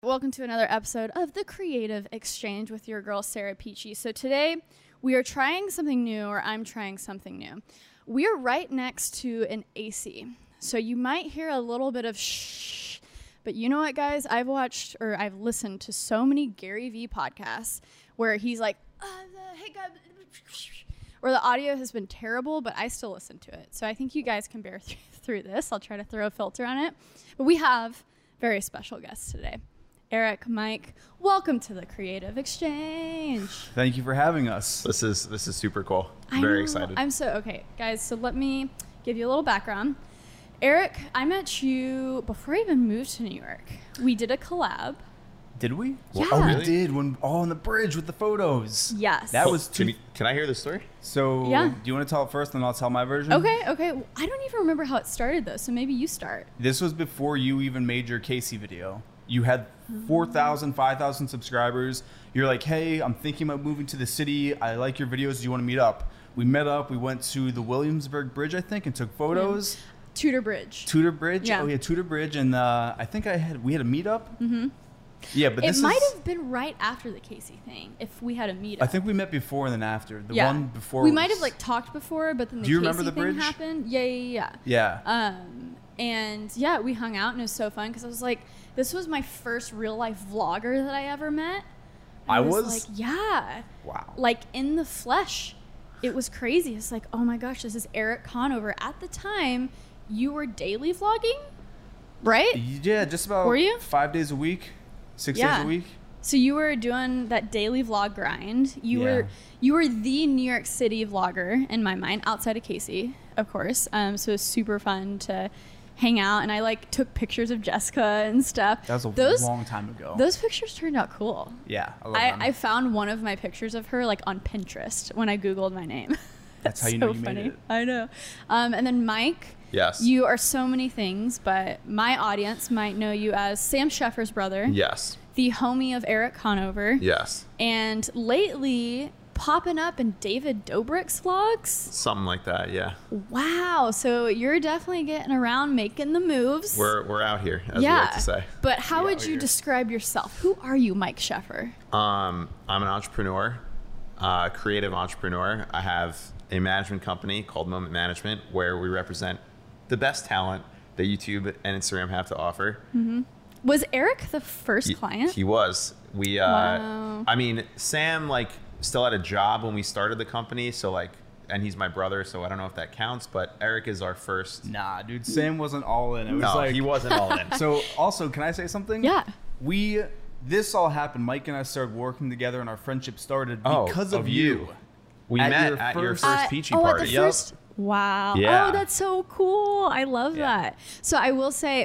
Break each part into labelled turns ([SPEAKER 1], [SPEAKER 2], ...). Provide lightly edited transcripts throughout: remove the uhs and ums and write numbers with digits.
[SPEAKER 1] Welcome to another episode of The Creative Exchange with your girl, Sarah Peachy. So today we are trying something new, or I'm trying something new. We are right next to an AC. So you might hear a little bit of shh, but you know what, guys? I've listened to so many Gary Vee podcasts where he's like, hey, guys, where the audio has been terrible, but I still listen to it. So I think you guys can bear through this. I'll try to throw a filter on it. But we have very special guests today. Eric, Mike, welcome to the Creative Exchange.
[SPEAKER 2] Thank you for having us.
[SPEAKER 3] This is super cool. Very excited.
[SPEAKER 1] Okay, guys, so let me give you a little background. Eric, I met you before I even moved to New York. We did a collab.
[SPEAKER 2] Did we?
[SPEAKER 1] Yeah.
[SPEAKER 2] Oh,
[SPEAKER 3] really?
[SPEAKER 2] we did. When on the bridge with the photos.
[SPEAKER 1] Yes.
[SPEAKER 2] That was
[SPEAKER 3] Can I hear the story?
[SPEAKER 2] So,
[SPEAKER 1] Yeah.
[SPEAKER 2] Do you want to tell it first, and I'll tell my version?
[SPEAKER 1] Okay. I don't even remember how it started, though, so maybe you start.
[SPEAKER 2] This was before you even made your Casey video. You had 4,000, 5,000 subscribers. You're like, hey, I'm thinking about moving to the city. I like your videos. Do you want to meet up? We met up. We went to the Williamsburg Bridge, I think, and took photos.
[SPEAKER 1] Tudor Bridge.
[SPEAKER 2] Tudor Bridge?
[SPEAKER 1] Yeah.
[SPEAKER 2] Oh, yeah, Tudor Bridge. And I think we had a meetup. Mm-hmm. Yeah, but
[SPEAKER 1] It might have been right after the Casey thing, if we had a meetup.
[SPEAKER 2] I think we met before and then after. The one before.
[SPEAKER 1] We might have talked before, but then the
[SPEAKER 2] Do you
[SPEAKER 1] Casey
[SPEAKER 2] remember the
[SPEAKER 1] thing
[SPEAKER 2] bridge?
[SPEAKER 1] happened. Yeah.
[SPEAKER 2] Yeah.
[SPEAKER 1] And yeah, we hung out and it was so fun because I was like, this was my first real life vlogger that I ever met. And
[SPEAKER 2] I was?
[SPEAKER 1] like, yeah.
[SPEAKER 2] Wow.
[SPEAKER 1] Like in the flesh. It was crazy. It's like, oh my gosh, this is Eric Conover. At the time, you were daily vlogging, right?
[SPEAKER 2] Yeah, just about
[SPEAKER 1] Were you?
[SPEAKER 2] 5 days a week, 6 days
[SPEAKER 1] Yeah.
[SPEAKER 2] a week.
[SPEAKER 1] So you were doing that daily vlog grind. You
[SPEAKER 2] Yeah.
[SPEAKER 1] were the New York City vlogger in my mind, outside of Casey, of course. So it was super fun to hang out, and I took pictures of Jessica and stuff.
[SPEAKER 2] That was a long time ago.
[SPEAKER 1] Those pictures turned out cool.
[SPEAKER 2] Yeah, I love them.
[SPEAKER 1] I found one of my pictures of her on Pinterest when I Googled my name.
[SPEAKER 2] That's how you know you made it.
[SPEAKER 1] I know. And then Mike.
[SPEAKER 3] Yes.
[SPEAKER 1] You are so many things, but my audience might know you as Sam Sheffer's brother.
[SPEAKER 3] Yes.
[SPEAKER 1] The homie of Eric Conover.
[SPEAKER 3] Yes.
[SPEAKER 1] And lately, popping up in David Dobrik's vlogs.
[SPEAKER 3] Something like that. Yeah.
[SPEAKER 1] Wow. So you're definitely getting around, making the moves.
[SPEAKER 3] We're out here, as we like to say.
[SPEAKER 1] But how would
[SPEAKER 2] out
[SPEAKER 1] you
[SPEAKER 2] here.
[SPEAKER 1] describe yourself? Who are you, Mike Sheffer?
[SPEAKER 3] I'm an entrepreneur, creative entrepreneur. I have a management company called Moment Management, where we represent the best talent that YouTube and Instagram have to offer.
[SPEAKER 1] Mm-hmm. Was Eric the first client?
[SPEAKER 3] He was.
[SPEAKER 1] Wow.
[SPEAKER 3] I mean, Sam still had a job when we started the company, so and he's my brother, so I don't know if that counts, but Eric is our first.
[SPEAKER 2] Nah, dude, Sam wasn't all in. It was
[SPEAKER 3] No, he wasn't all in.
[SPEAKER 2] So also, can I say something?
[SPEAKER 1] Yeah.
[SPEAKER 2] This all happened. Mike and I started working together, and our friendship started because
[SPEAKER 3] of you. We met at your first Peachy party.
[SPEAKER 1] At the first? Wow.
[SPEAKER 3] Yeah.
[SPEAKER 1] Oh, that's so cool. I love that. So I will say,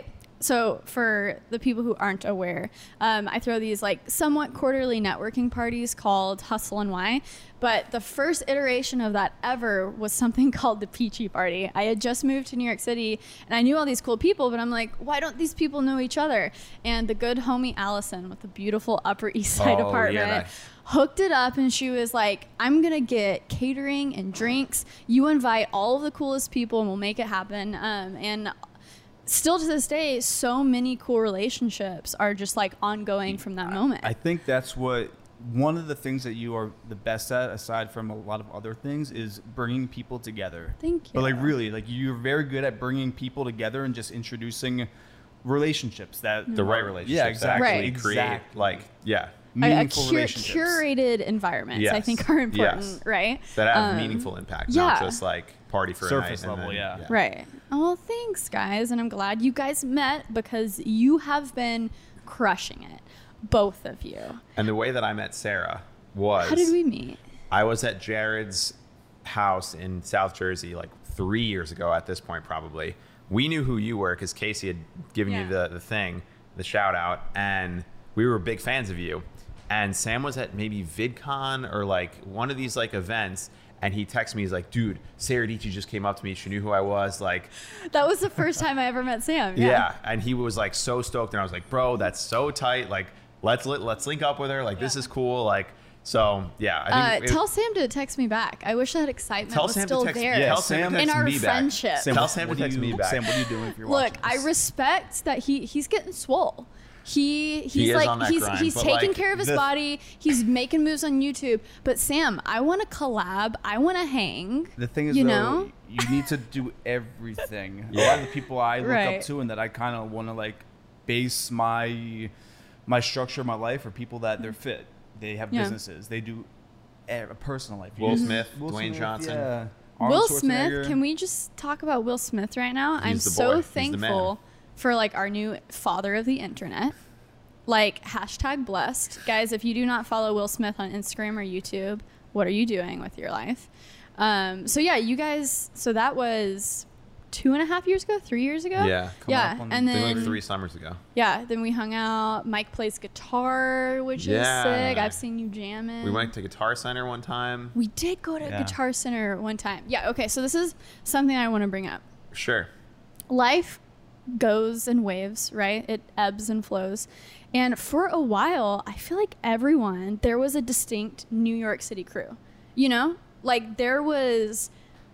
[SPEAKER 1] for the people who aren't aware, I throw these somewhat quarterly networking parties called Hustle and Why. But the first iteration of that ever was something called the Peachy Party. I had just moved to New York City and I knew all these cool people, but I'm like, why don't these people know each other? And the good homie Allison with the beautiful Upper East Side apartment hooked it up, and she was like, I'm gonna get catering and drinks. You invite all of the coolest people and we'll make it happen. And still to this day, so many cool relationships are just ongoing from that moment.
[SPEAKER 2] I think that's one of the things that you are the best at, aside from a lot of other things, is bringing people together.
[SPEAKER 1] Thank you.
[SPEAKER 2] But really, you're very good at bringing people together and just introducing relationships that
[SPEAKER 3] The right relationships.
[SPEAKER 2] Yeah, exactly.
[SPEAKER 3] That actually
[SPEAKER 2] Exactly.
[SPEAKER 3] create,
[SPEAKER 2] meaningful relationships.
[SPEAKER 1] Curated environments, I
[SPEAKER 3] Yes.
[SPEAKER 1] think, are important,
[SPEAKER 3] Yes.
[SPEAKER 1] right?
[SPEAKER 3] that have meaningful impact, not just party for
[SPEAKER 2] Surface
[SPEAKER 3] a night.
[SPEAKER 2] level, yeah.
[SPEAKER 1] Right. Oh, well, thanks, guys. And I'm glad you guys met because you have been crushing it, both of you.
[SPEAKER 3] And the way that I met Sarah was...
[SPEAKER 1] How did we meet?
[SPEAKER 3] I was at Jared's house in South Jersey 3 years ago at this point, probably. We knew who you were because Casey had given you the thing, the shout out, and we were big fans of you. And Sam was at maybe VidCon or one of these events, and he texted me, he's like, dude, Sarah Dietschy just came up to me, she knew who I was,
[SPEAKER 1] That was the first time I ever met Sam.
[SPEAKER 3] yeah. And he was so stoked, and I was like, bro, that's so tight, let's link up with her, this is cool, so yeah. I think
[SPEAKER 1] tell Sam to text me back. I wish that excitement
[SPEAKER 3] Tell
[SPEAKER 1] was
[SPEAKER 3] Sam
[SPEAKER 1] still
[SPEAKER 3] to text
[SPEAKER 1] there.
[SPEAKER 3] me. Tell Sam to
[SPEAKER 1] in
[SPEAKER 3] text
[SPEAKER 1] our
[SPEAKER 3] me back.
[SPEAKER 1] friendship.
[SPEAKER 2] Sam,
[SPEAKER 3] Tell Sam to
[SPEAKER 2] what do
[SPEAKER 3] text
[SPEAKER 2] you-
[SPEAKER 3] me back.
[SPEAKER 2] Sam, what are you doing if you're
[SPEAKER 1] Look,
[SPEAKER 2] watching
[SPEAKER 1] I
[SPEAKER 2] this?
[SPEAKER 1] respect that he's getting swole. he's
[SPEAKER 3] is
[SPEAKER 1] like
[SPEAKER 3] on that grind,
[SPEAKER 1] he's
[SPEAKER 3] but,
[SPEAKER 1] taking
[SPEAKER 3] like,
[SPEAKER 1] care of his body. He's making moves on YouTube. But Sam, I want to collab. I want to hang.
[SPEAKER 2] The thing is,
[SPEAKER 1] you
[SPEAKER 2] though,
[SPEAKER 1] know,
[SPEAKER 2] you need to do everything. A
[SPEAKER 3] Yeah.
[SPEAKER 2] lot of the people I look
[SPEAKER 1] Right.
[SPEAKER 2] up to and that I kind of want to like base my structure of my life are people that they're fit. They have
[SPEAKER 1] Yeah.
[SPEAKER 2] businesses. They do a personal life.
[SPEAKER 3] Will Smith,
[SPEAKER 2] Will
[SPEAKER 3] Dwayne
[SPEAKER 2] Smith,
[SPEAKER 3] Johnson.
[SPEAKER 2] yeah.
[SPEAKER 1] Will
[SPEAKER 2] Arnold
[SPEAKER 1] Smith.
[SPEAKER 2] Schwarzenegger.
[SPEAKER 1] Can we just talk about Will Smith right now? I'm
[SPEAKER 3] He's the
[SPEAKER 1] so
[SPEAKER 3] boy. He's the
[SPEAKER 1] thankful
[SPEAKER 3] man.
[SPEAKER 1] for like our new father of the internet. Like #blessed. Guys, if you do not follow Will Smith on Instagram or YouTube, what are you doing with your life? So yeah, you guys, so that was 2.5 years ago, 3 years ago?
[SPEAKER 3] Yeah.
[SPEAKER 1] Yeah.
[SPEAKER 2] up on-
[SPEAKER 1] And
[SPEAKER 3] I think
[SPEAKER 1] then
[SPEAKER 3] like 3 summers ago.
[SPEAKER 1] yeah, then we hung out. Mike plays guitar, which
[SPEAKER 3] Yeah.
[SPEAKER 1] is sick. I've seen you jamming.
[SPEAKER 3] We went to Guitar Center one time.
[SPEAKER 1] We did go to
[SPEAKER 2] Yeah.
[SPEAKER 1] Guitar Center one time. Yeah, okay, so this is something I want to bring up.
[SPEAKER 3] Sure.
[SPEAKER 1] Life goes in waves, right? It ebbs and flows. And for a while, I feel like there was a distinct New York City crew. You know? Like there was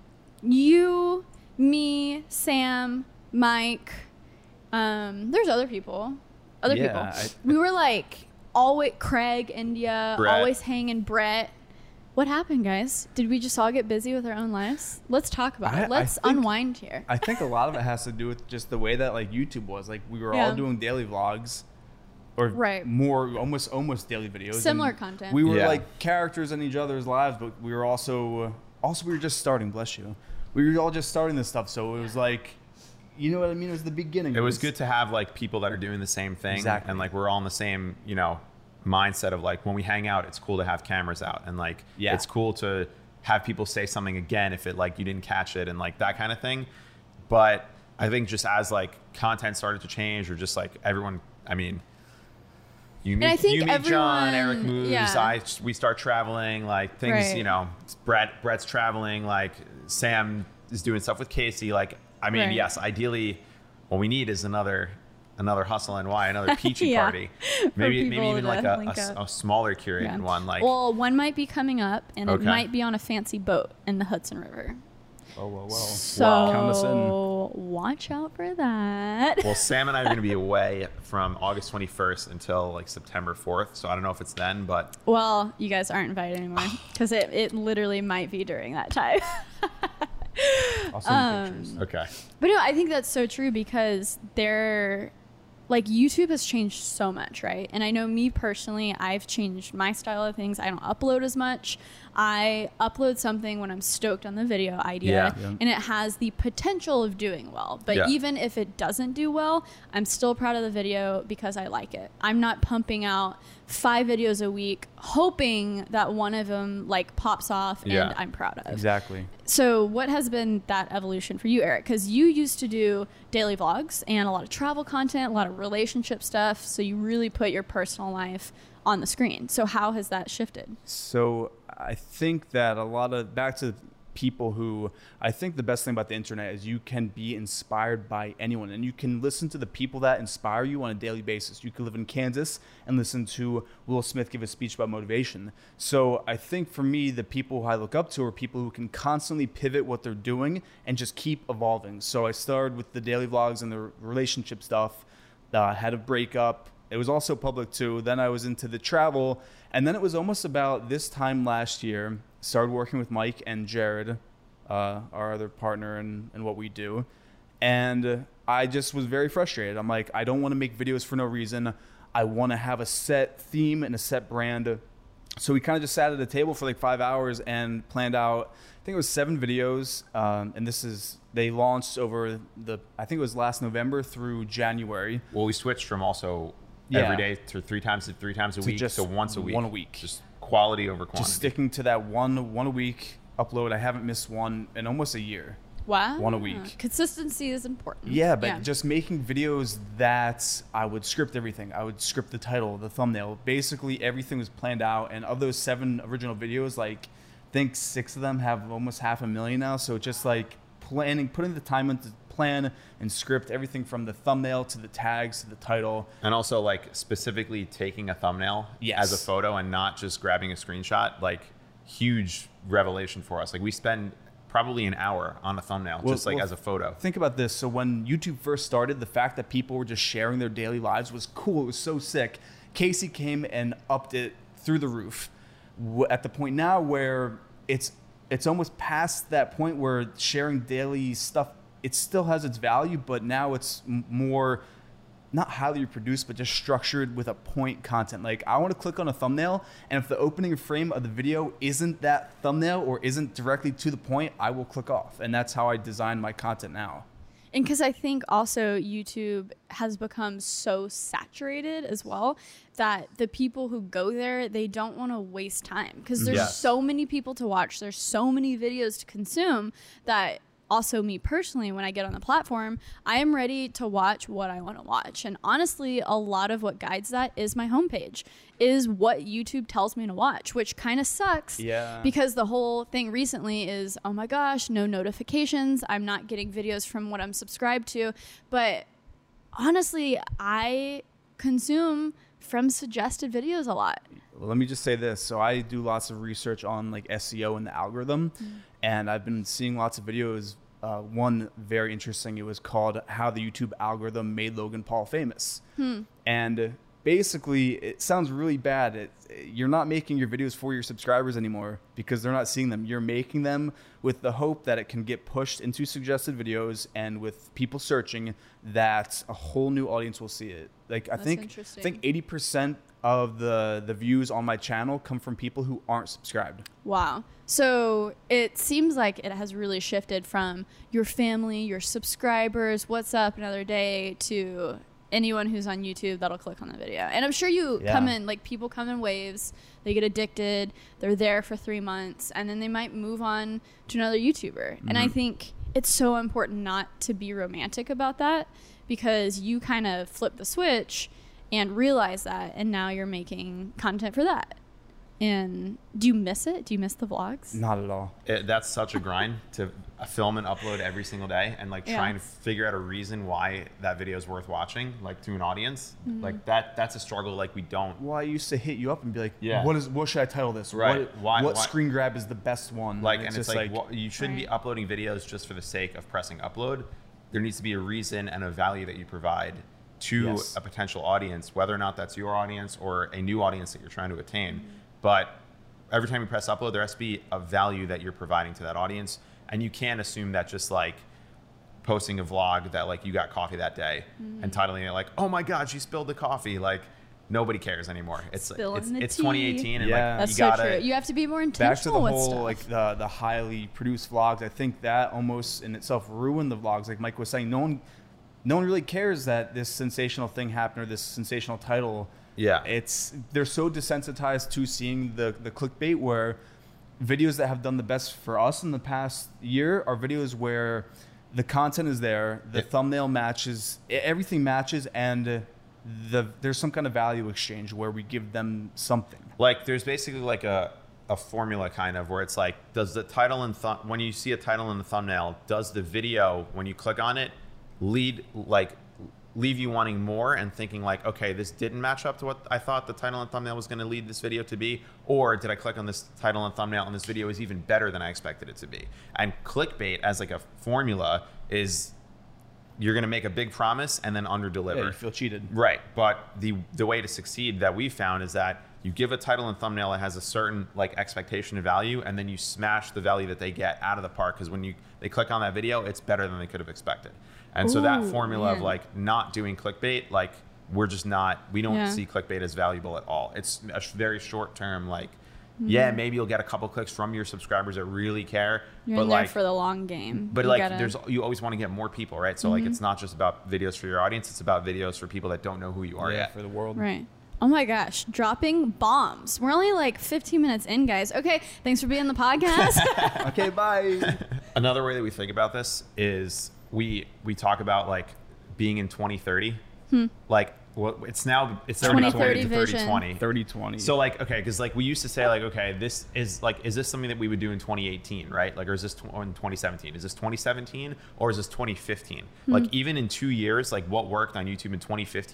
[SPEAKER 1] you, me, Sam, Mike. There's other people.
[SPEAKER 2] Yeah,
[SPEAKER 1] We were like always Craig, India,
[SPEAKER 3] Brett.
[SPEAKER 1] always hanging Brett. What happened, guys? Did we just all get busy with our own lives? Let's talk about
[SPEAKER 2] I
[SPEAKER 1] it. Let's
[SPEAKER 2] think-
[SPEAKER 1] unwind here.
[SPEAKER 2] I think a lot of it has to do with just the way that like YouTube was. Like we were
[SPEAKER 1] Yeah.
[SPEAKER 2] all doing daily vlogs, or
[SPEAKER 1] Right.
[SPEAKER 2] more almost daily videos.
[SPEAKER 1] Similar
[SPEAKER 2] and
[SPEAKER 1] content.
[SPEAKER 2] We were
[SPEAKER 3] Yeah.
[SPEAKER 2] like characters in each other's lives, but we were also we were just starting. Bless you. We were all just starting this stuff, so it was like, you know what I mean? It was the beginning.
[SPEAKER 3] It was good to have like people that are doing the same thing.
[SPEAKER 2] Exactly.
[SPEAKER 3] And like we're all in the same, mindset of like when we hang out, it's cool to have cameras out and like
[SPEAKER 2] Yeah.
[SPEAKER 3] it's cool to have people say something again if it like you didn't catch it and like that kind of thing. But I think just as like content started to change or just like everyone, I mean, you
[SPEAKER 1] I
[SPEAKER 3] meet,
[SPEAKER 1] think
[SPEAKER 3] you meet John, Eric
[SPEAKER 1] everyone-
[SPEAKER 3] moves,
[SPEAKER 1] yeah.
[SPEAKER 3] we start traveling, like things,
[SPEAKER 1] Right.
[SPEAKER 3] Brett's traveling, like Sam is doing stuff with Casey. Like, I mean,
[SPEAKER 1] Right.
[SPEAKER 3] yes, ideally what we need is another Hustle NY, another Peachy
[SPEAKER 1] Yeah.
[SPEAKER 3] party. Maybe
[SPEAKER 1] people
[SPEAKER 3] even
[SPEAKER 1] to
[SPEAKER 3] like
[SPEAKER 1] link up.
[SPEAKER 3] a smaller curated
[SPEAKER 1] Yeah.
[SPEAKER 3] one. Like,
[SPEAKER 1] well, one might be coming up, and
[SPEAKER 3] Okay.
[SPEAKER 1] it might be on a fancy boat in the Hudson River.
[SPEAKER 2] Oh well.
[SPEAKER 1] So
[SPEAKER 2] Count us in.
[SPEAKER 1] watch out for that.
[SPEAKER 3] well, Sam and I are going to be away from August 21st until like September 4th. So I don't know if it's then, but
[SPEAKER 1] Well, you guys aren't invited anymore because it literally might be during that time.
[SPEAKER 2] I'll send you pictures.
[SPEAKER 3] okay.
[SPEAKER 1] But no, I think that's so true because like YouTube has changed so much, right? And I know me personally, I've changed my style of things. I don't upload as much. I upload something when I'm stoked on the video idea
[SPEAKER 3] Yeah.
[SPEAKER 1] and it has the potential of doing well. But
[SPEAKER 3] Yeah.
[SPEAKER 1] even if it doesn't do well, I'm still proud of the video because I like it. I'm not pumping out 5 videos a week hoping that one of them like pops off
[SPEAKER 3] Yeah.
[SPEAKER 1] and I'm proud of.
[SPEAKER 2] Exactly.
[SPEAKER 1] So what has been that evolution for you, Eric? Because you used to do daily vlogs and a lot of travel content, a lot of relationship stuff. So you really put your personal life on the screen. So how has that shifted?
[SPEAKER 2] So I think that a lot of back to people who I think the best thing about the internet is you can be inspired by anyone and you can listen to the people that inspire you on a daily basis. You could live in Kansas and listen to Will Smith give a speech about motivation. So I think for me, the people who I look up to are people who can constantly pivot what they're doing and just keep evolving. So I started with the daily vlogs and the relationship stuff. Had a breakup. It was also public too. Then I was into the travel. And then it was almost about this time last year, started working with Mike and Jared, our other partner in what we do. And I just was very frustrated. I'm like, I don't want to make videos for no reason. I want to have a set theme and a set brand. So we kind of just sat at a table for like 5 hours and planned out, I think it was 7 videos. And they launched over I think it was last November through January.
[SPEAKER 3] Well, we switched from also
[SPEAKER 2] Yeah.
[SPEAKER 3] every day to three times a week
[SPEAKER 2] just
[SPEAKER 3] to once a week.
[SPEAKER 2] one a week.
[SPEAKER 3] Just quality over quantity.
[SPEAKER 2] Just sticking to that one a week upload. I haven't missed one in almost a year.
[SPEAKER 1] Wow.
[SPEAKER 2] One a week.
[SPEAKER 1] Consistency is important.
[SPEAKER 2] Yeah, but just making videos that I would script everything. I would script the title, the thumbnail. Basically, everything was planned out. And of those 7 original videos, like, I think 6 of them have almost 500,000 now. So just like putting the time into plan and script everything from the thumbnail to the tags to the title.
[SPEAKER 3] And also like specifically taking a thumbnail
[SPEAKER 2] Yes.
[SPEAKER 3] as a photo and not just grabbing a screenshot, like huge revelation for us. Like we spend probably an hour on a thumbnail, just like as a photo.
[SPEAKER 2] Think about this. So when YouTube first started, the fact that people were just sharing their daily lives was cool. It was so sick. Casey came and upped it through the roof. At the point now where it's almost past that point where sharing daily stuff, it still has its value, but now it's more not highly produced, but just structured with a point content. Like, I want to click on a thumbnail, and if the opening frame of the video isn't that thumbnail or isn't directly to the point, I will click off. And that's how I design my content now.
[SPEAKER 1] And because I think also YouTube has become so saturated as well that the people who go there, they don't want to waste time because there's so many people to watch. There's so many videos to consume that also me personally, when I get on the platform, I am ready to watch what I want to watch. And honestly, a lot of what guides that is my homepage, is what YouTube tells me to watch, which kind of sucks because the whole thing recently is, oh my gosh, no notifications. I'm not getting videos from what I'm subscribed to. But honestly, I consume from suggested videos a lot.
[SPEAKER 2] Well, let me just say this. So I do lots of research on like SEO and the algorithm, and I've been seeing lots of videos. One very interesting, it was called How the YouTube Algorithm Made Logan Paul Famous. And basically, it sounds really bad. You're not making your videos for your subscribers anymore because they're not seeing them. You're making them with the hope that it can get pushed into suggested videos, and with people searching, that a whole new audience will see it. Like, I think 80% of the views on my channel come from people who aren't subscribed.
[SPEAKER 1] Wow. So it seems like it has really shifted from your family, your subscribers, what's up another day, to anyone who's on YouTube that'll click on the video. And I'm sure you come in, like, people come in waves, they get addicted, they're there for 3 months, and then they might move on to another YouTuber. And I think it's so important not to be romantic about that, because you kind of flip the switch and realize that, and now you're making content for that. And do you miss it? Do you miss the vlogs?
[SPEAKER 2] Not at all.
[SPEAKER 3] That's such a grind to film and upload every single day, and like try and figure out a reason why that video is worth watching, like to an audience. Like that's a struggle. Like, we don't.
[SPEAKER 2] Well, I used to hit you up and be like, what should I title this?
[SPEAKER 3] Right.
[SPEAKER 2] What screen grab is the best one?
[SPEAKER 3] Like, and it's like well, you shouldn't be uploading videos just for the sake of pressing upload. There needs to be a reason and a value that you provide to a potential audience, whether or not that's your audience or a new audience that you're trying to attain. But every time you press upload, there has to be a value that you're providing to that audience. And you can't assume that just like posting a vlog that like you got coffee that day and titling it like, oh my God, she spilled the coffee. Like, nobody cares anymore. It's 2018, and like,
[SPEAKER 1] that's
[SPEAKER 3] you gotta,
[SPEAKER 1] so true. You have to be more intentional
[SPEAKER 2] back to the
[SPEAKER 1] with
[SPEAKER 2] whole
[SPEAKER 1] stuff.
[SPEAKER 2] like the highly produced vlogs. I think that almost in itself ruined the vlogs. Like Mike was saying, no one really cares that this sensational thing happened or this sensational title. They're so desensitized to seeing the clickbait, where videos that have done the best for us in the past year are videos where the content is there, the thumbnail matches, everything matches, and there's some kind of value exchange where we give them something.
[SPEAKER 3] Like, there's basically like a formula kind of where it's like, does the title and when you see a title in the thumbnail, does the video, when you click on it, leave you wanting more and thinking like, okay, this didn't match up to what I thought the title and thumbnail was going to lead this video to be? Or did I click on this title and thumbnail and this video is even better than I expected it to be? And clickbait as like a formula is, you're going to make a big promise and then under deliver.
[SPEAKER 2] Yeah, you feel cheated.
[SPEAKER 3] Right. But the way to succeed that we found is that you give a title and thumbnail that has a certain like expectation of value, and then you smash the value that they get out of the park, because when they click on that video, it's better than they could have expected. And so that formula of like not doing clickbait, like we don't see clickbait as valuable at all. It's a very short term, like, maybe you'll get a couple clicks from your subscribers that really care.
[SPEAKER 1] You're
[SPEAKER 3] but
[SPEAKER 1] in
[SPEAKER 3] like,
[SPEAKER 1] there for the long game.
[SPEAKER 3] But you always want to get more people, right? So like, it's not just about videos for your audience, it's about videos for people that don't know who you are yet.
[SPEAKER 2] For the world.
[SPEAKER 1] Right. Oh my gosh, dropping bombs. We're only like 15 minutes in, guys. Okay, thanks for being on the podcast.
[SPEAKER 2] Okay, bye.
[SPEAKER 3] Another way that we think about this is we talk about like being in 2030. Like, it's
[SPEAKER 1] 2030 vision.
[SPEAKER 2] 30-20.
[SPEAKER 3] So like, okay, because like we used to say like, okay, this is like, is this something that we would do in 2018, right? Like, or is this in 2017? Is this 2017 or is this 2015? Like, even in 2 years, like what worked on YouTube in 2015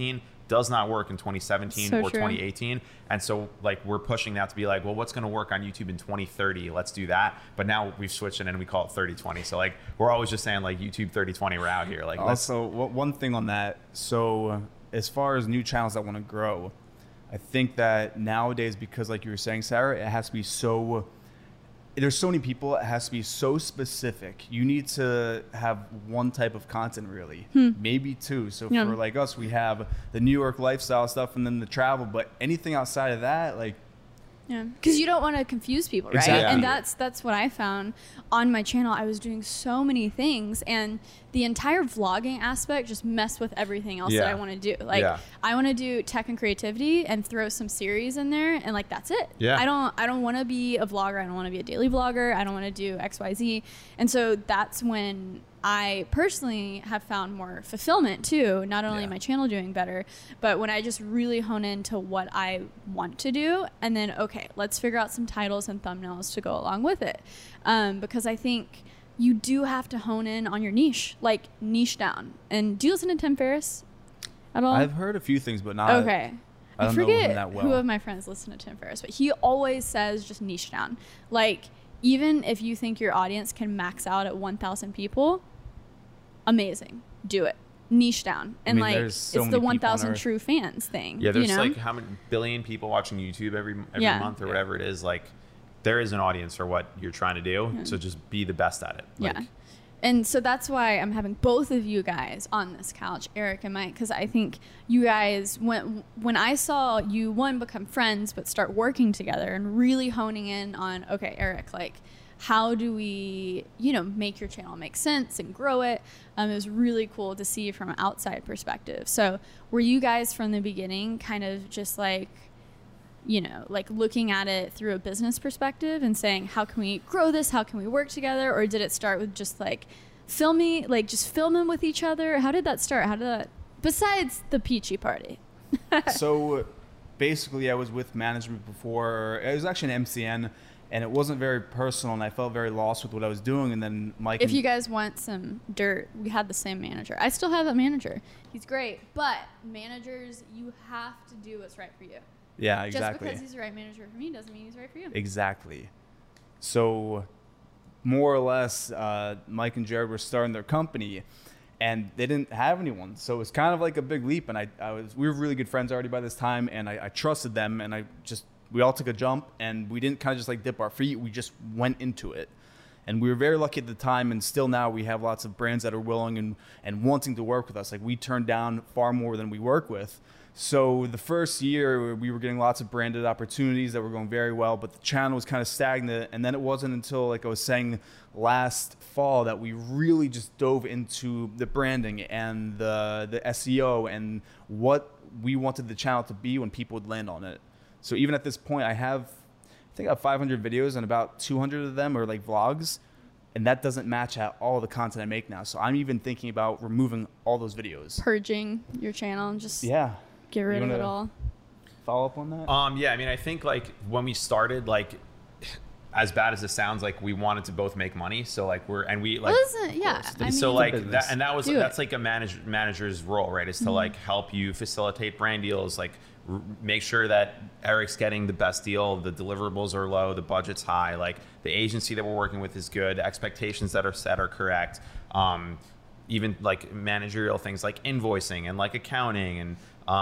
[SPEAKER 3] does not work in 2017
[SPEAKER 1] So
[SPEAKER 3] or
[SPEAKER 1] true.
[SPEAKER 3] 2018. And so like we're pushing that to be like, well, what's going to work on YouTube in 2030? Let's do that. But now we've switched it and we call it 30/20. So like we're always just saying like YouTube 30/20, we're out here. Like let's
[SPEAKER 2] Also, one thing on that. So as far as new channels that want to grow, I think that nowadays, because like you were saying, Sarah, it has to be so, there's so many people, it has to be so specific. You need to have one type of content really, maybe two. So
[SPEAKER 1] Yeah.
[SPEAKER 2] for like us, we have the New York lifestyle stuff and then the travel, but anything outside of that, like,
[SPEAKER 1] Yeah, because you don't want to confuse people, right?
[SPEAKER 2] Exactly.
[SPEAKER 1] And that's what I found on my channel. I was doing so many things, and the entire vlogging aspect just messed with everything else that
[SPEAKER 3] Yeah.
[SPEAKER 1] I want to do. Like,
[SPEAKER 3] Yeah.
[SPEAKER 1] I want to do tech and creativity and throw some series in there, and like that's it.
[SPEAKER 3] Yeah.
[SPEAKER 1] I don't want to be a vlogger. I don't want to be a daily vlogger. I don't want to do XYZ. And so that's when I personally have found more fulfillment too, not only
[SPEAKER 2] Yeah.
[SPEAKER 1] my channel doing better, but when I just really hone into what I want to do, and then, okay, let's figure out some titles and thumbnails to go along with it. Because I think you do have to hone in on your niche, like niche down. And do you listen to Tim Ferriss at all?
[SPEAKER 2] I've heard a few things, but not.
[SPEAKER 1] Okay.
[SPEAKER 2] I don't know
[SPEAKER 1] forget
[SPEAKER 2] him that well.
[SPEAKER 1] who of my friends listen to Tim Ferriss, but he always says just niche down. Like, even if you think your audience can max out at 1,000 people, amazing. Do it. Niche down. And
[SPEAKER 2] mean,
[SPEAKER 1] like,
[SPEAKER 2] there's so
[SPEAKER 1] it's
[SPEAKER 2] many
[SPEAKER 1] the
[SPEAKER 2] people on
[SPEAKER 1] 1,000
[SPEAKER 2] Earth.
[SPEAKER 1] true fans thing.
[SPEAKER 3] Yeah, there's
[SPEAKER 1] you know?
[SPEAKER 3] like how many billion people watching YouTube every
[SPEAKER 1] Yeah.
[SPEAKER 3] month or whatever it is. Like, there is an audience for what you're trying to do. So just be the best at it. Like,
[SPEAKER 1] Yeah. And so that's why I'm having both of you guys on this couch, Eric and Mike, because I think you guys, when I saw you, one, become friends, but start working together and really honing in on, okay, Eric, like, how do we, make your channel make sense and grow it? It was really cool to see from an outside perspective. So were you guys from the beginning kind of just like, like looking at it through a business perspective and saying, how can we grow this? How can we work together? Or did it start with just like filming with each other? How did that start? Besides the peachy party?
[SPEAKER 2] So basically I was with management before. It was actually an MCN, and it wasn't very personal, and I felt very lost with what I was doing. And then Mike,
[SPEAKER 1] If you guys want some dirt, we had the same manager. I still have that manager. He's great. But managers, you have to do what's right for you.
[SPEAKER 2] yeah, exactly.
[SPEAKER 1] Just because he's the right manager for me doesn't mean he's right for you.
[SPEAKER 2] Exactly. So, more or less, Mike and Jared were starting their company, and they didn't have anyone. So it was kind of like a big leap. And we were really good friends already by this time, and I trusted them, and we all took a jump, and we didn't kind of just like dip our feet. We just went into it. And we were very lucky at the time, and still now we have lots of brands that are willing and wanting to work with us. Like, we turn down far more than we work with. So the first year we were getting lots of branded opportunities that were going very well, but the channel was kind of stagnant. And then it wasn't until, like I was saying, last fall that we really just dove into the branding and the SEO and what we wanted the channel to be when people would land on it. So even at this point, I think I have 500 videos, and about 200 of them are like vlogs. And that doesn't match at all the content I make now. So I'm even thinking about removing all those videos.
[SPEAKER 1] Purging your channel and just
[SPEAKER 2] Yeah.
[SPEAKER 1] get rid
[SPEAKER 2] You
[SPEAKER 1] of it
[SPEAKER 2] wanna
[SPEAKER 1] all.
[SPEAKER 2] Follow up on that?
[SPEAKER 3] Yeah, I mean, I think like when we started, like as bad as it sounds, like we wanted to both make money. So like
[SPEAKER 1] Yeah. I mean,
[SPEAKER 3] so like
[SPEAKER 2] business.
[SPEAKER 3] that's like a manager's role, right? Is to like help you facilitate brand deals, like make sure that Eric's getting the best deal, the deliverables are low, the budget's high, like the agency that we're working with is good, the expectations that are set are correct. Even like managerial things like invoicing and like accounting and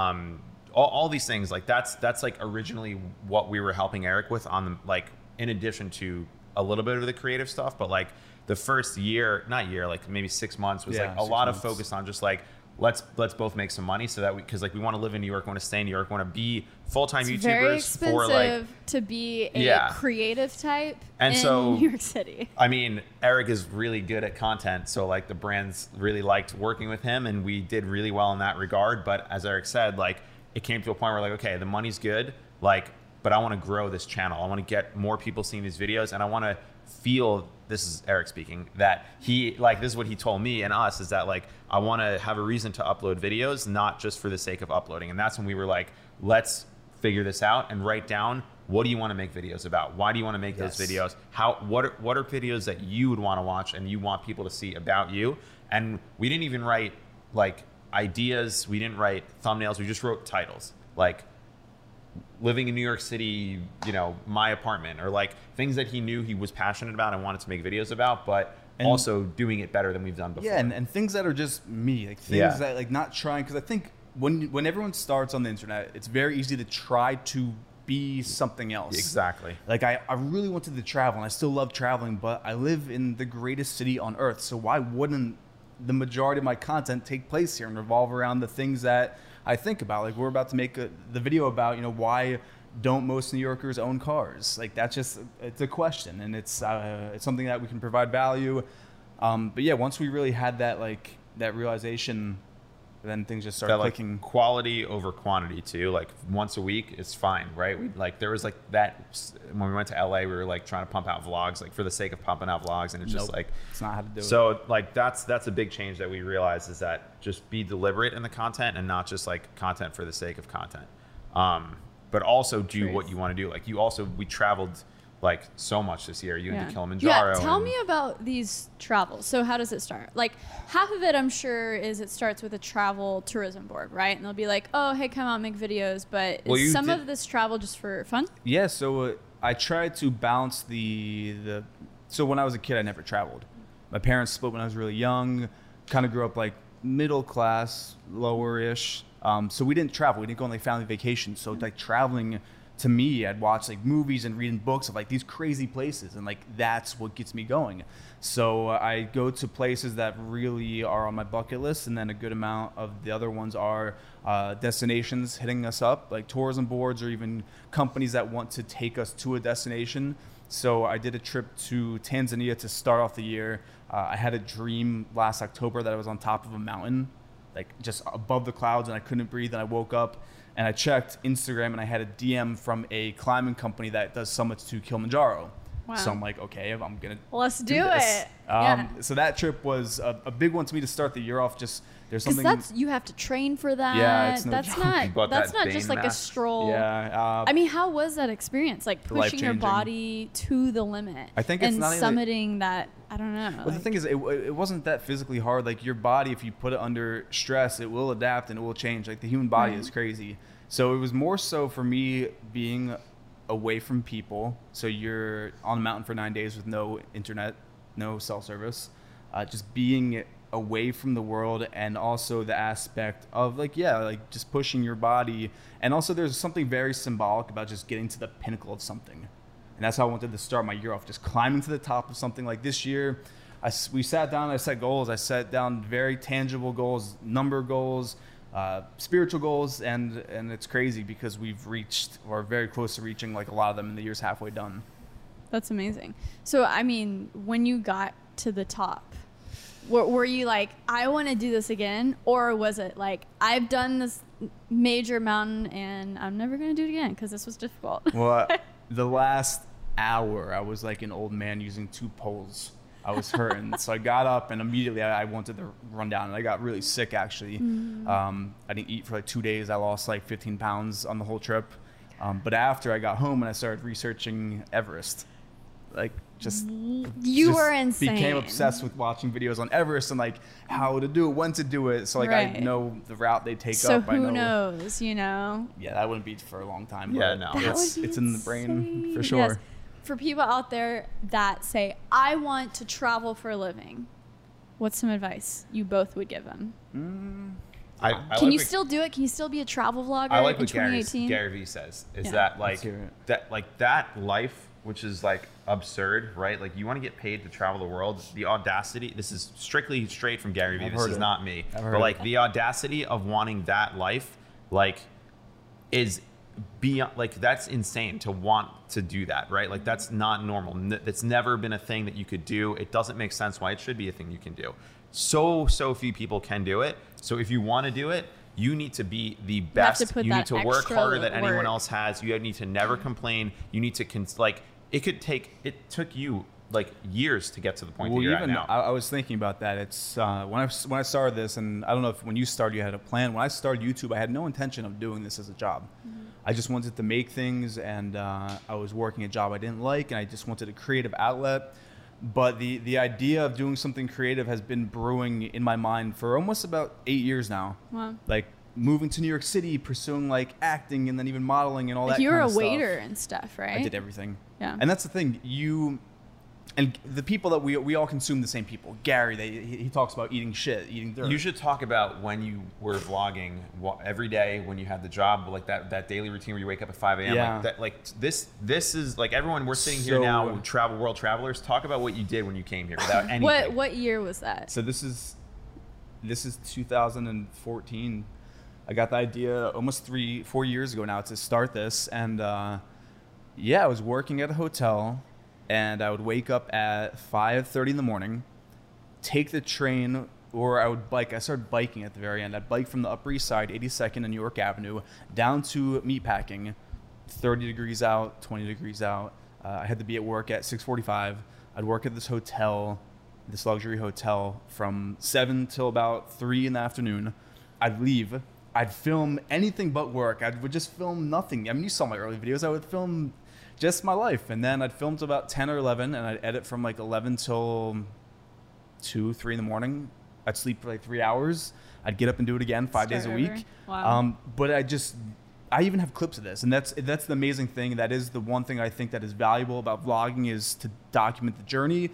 [SPEAKER 3] all these things, like that's like originally what we were helping Eric with on the, like, in addition to a little bit of the creative stuff, but like the first like maybe 6 months was like a lot of focus on just like, let's both make some money so that because like we want to live in New York, we want to stay in New York, we want to be full-time YouTubers
[SPEAKER 1] very expensive
[SPEAKER 3] for like
[SPEAKER 1] to be a creative type
[SPEAKER 3] and
[SPEAKER 1] in
[SPEAKER 3] so
[SPEAKER 1] New York City.
[SPEAKER 3] I mean, Eric is really good at content, so like the brands really liked working with him, and we did really well in that regard. But as Eric said, like it came to a point where like, okay, the money's good, like, but I want to grow this channel. I want to get more people seeing these videos, and I want to feel, this is Eric speaking, that he, like, this is what he told me and us, is that like I want to have a reason to upload videos, not just for the sake of uploading. And that's when we were like, let's figure this out and write down, what do you want to make videos about? Why do you want to make those videos? What are videos that you would want to watch and you want people to see about you? And we didn't even write like ideas. We didn't write thumbnails. We just wrote titles like living in New York City, you know, my apartment, or like things that he knew he was passionate about and wanted to make videos about, but also doing it better than we've done before.
[SPEAKER 2] Yeah, and things that are just me, like things that like not trying, because I think when everyone starts on the internet, it's very easy to try to be something else.
[SPEAKER 3] Exactly.
[SPEAKER 2] Like I really wanted to travel, and I still love traveling, but I live in the greatest city on earth, so why wouldn't the majority of my content take place here and revolve around the things that I think about? Like we're about to make the video about, you know, why don't most New Yorkers own cars? Like that's just, it's a question, and it's something that we can provide value. But yeah, once we really had that, like that realization, then things just started clicking.
[SPEAKER 3] Like quality over quantity too. Like once a week, it's fine, right? We like there was like that when we went to LA, we were like trying to pump out vlogs, like for the sake of pumping out vlogs, and it's just like
[SPEAKER 2] it's not how to do it.
[SPEAKER 3] So like that's a big change that we realized, is that just be deliberate in the content and not just like content for the sake of content. But also do what you want to do. Like we traveled like so much this year. You went to Kilimanjaro.
[SPEAKER 1] Yeah, tell me about these travels. So how does it start? Like half of it, I'm sure, is it starts with a travel tourism board, right? And they'll be like, oh, hey, come out, make videos. But is some of this travel just for fun?
[SPEAKER 2] Yeah, so I tried to balance so when I was a kid, I never traveled. My parents split when I was really young, kind of grew up like middle class, lower-ish. So we didn't travel. We didn't go on like family vacations. So like traveling, to me, I'd watch like movies and reading books of like these crazy places, and like that's what gets me going. So I go to places that really are on my bucket list, and then a good amount of the other ones are destinations hitting us up, like tourism boards or even companies that want to take us to a destination. So I did a trip to Tanzania to start off the year. I had a dream last October that I was on top of a mountain, like just above the clouds, and I couldn't breathe, and I woke up and I checked Instagram, and I had a DM from a climbing company that does summits to Kilimanjaro. Wow. So I'm like, okay, I'm gonna
[SPEAKER 1] let's do this.
[SPEAKER 2] So that trip was a big one to me to start the year off. Just there's something.
[SPEAKER 1] Because you have to train for that.
[SPEAKER 2] Yeah, it's
[SPEAKER 1] that's not just like a stroll.
[SPEAKER 2] Yeah.
[SPEAKER 1] I mean, how was that experience? Like pushing your body to the limit.
[SPEAKER 2] I think it's
[SPEAKER 1] and
[SPEAKER 2] not
[SPEAKER 1] summiting that. I don't know.
[SPEAKER 2] Well, the thing is, it wasn't that physically hard. Like your body, if you put it under stress, it will adapt and it will change. Like the human body is crazy. So it was more so for me being away from people. So you're on a mountain for 9 days with no internet, no cell service, just being away from the world, and also the aspect of like just pushing your body. And also there's something very symbolic about just getting to the pinnacle of something. And that's how I wanted to start my year off, just climbing to the top of something. Like this year, we sat down and I set goals. I set down very tangible goals, number goals, spiritual goals, and it's crazy because we've reached, or very close to reaching, like a lot of them, and the year's halfway done.
[SPEAKER 1] That's amazing. So, I mean, when you got to the top, were you like, I want to do this again? Or was it like, I've done this major mountain and I'm never going to do it again because this was difficult?
[SPEAKER 2] Well, the last hour, I was like an old man using 2 poles. I was hurting. So I got up and immediately I wanted to run down. And I got really sick, actually. I didn't eat for like 2 days. I lost like 15 pounds on the whole trip. But after I got home and I started researching Everest, like
[SPEAKER 1] you were insane.
[SPEAKER 2] Became obsessed with watching videos on Everest and like how to do it, when to do it. So like I know the route they take
[SPEAKER 1] so
[SPEAKER 2] up.
[SPEAKER 1] So who knows, you know?
[SPEAKER 2] Yeah, that wouldn't be for a long time.
[SPEAKER 3] Yeah, no.
[SPEAKER 2] It's in the brain for sure.
[SPEAKER 1] Yes. For people out there that say, I want to travel for a living, what's some advice you both would give them? Can you still do it? Can you still be a travel vlogger
[SPEAKER 3] I like
[SPEAKER 1] in
[SPEAKER 3] what
[SPEAKER 1] 2018?
[SPEAKER 3] Gary Vee says, is that that life, which is like absurd, right? Like you want to get paid to travel the world. The audacity, this is strictly straight from Gary Vee. This is not me. But like the audacity of wanting that life, like is beyond, like that's insane to want to do that, right? Like that's not normal. That's never been a thing that you could do. It doesn't make sense why it should be a thing you can do. So few people can do it. So if you want to do it, you need to be the best. You need to work harder than anyone else has. You need to never complain. You need to it took you like years to get to the point that you're at now.
[SPEAKER 2] I was thinking about that. It's when I started this, and I don't know if when you started you had a plan. When I started YouTube, I had no intention of doing this as a job. I just wanted to make things, and I was working a job I didn't like, and I just wanted a creative outlet. But the idea of doing something creative has been brewing in my mind for almost about 8 years now.
[SPEAKER 1] Wow.
[SPEAKER 2] Like moving to New York City, pursuing like acting and then even modeling and all
[SPEAKER 1] Like
[SPEAKER 2] that
[SPEAKER 1] you were
[SPEAKER 2] kind
[SPEAKER 1] a
[SPEAKER 2] of
[SPEAKER 1] waiter
[SPEAKER 2] stuff.
[SPEAKER 1] and stuff, right?
[SPEAKER 2] I did everything.
[SPEAKER 1] Yeah.
[SPEAKER 2] And that's the thing. And the people that we all consume the same people. Gary, he talks about eating shit, eating dirt.
[SPEAKER 3] You should talk about when you were vlogging every day when you had the job, like that daily routine where you wake up at 5 a.m.
[SPEAKER 2] Yeah.
[SPEAKER 3] This is like everyone we're sitting here
[SPEAKER 2] So-
[SPEAKER 3] now, world travelers. Talk about what you did when you came here without anything.
[SPEAKER 1] What year was that?
[SPEAKER 2] So this is 2014. I got the idea almost 4 years ago now to start this, and I was working at a hotel, and I would wake up at 5:30 in the morning, take the train, or I would bike. I started biking at the very end. I'd bike from the Upper East Side, 82nd and New York Avenue, down to Meatpacking, 30 degrees out, 20 degrees out. I had to be at work at 6:45. I'd work at this hotel, this luxury hotel, from 7 till about 3 in the afternoon. I'd leave. I'd film anything but work. I would just film nothing. I mean, you saw my early videos. I would film just my life. And then I'd film till about 10 or 11, and I'd edit from like 11 till 2, 3 in the morning. I'd sleep for like 3 hours. I'd get up and do it again 5 days a
[SPEAKER 1] Start
[SPEAKER 2] week.
[SPEAKER 1] over. Wow.
[SPEAKER 2] But I even have clips of this, and that's the amazing thing. That is the one thing I think that is valuable about vlogging, is to document the journey.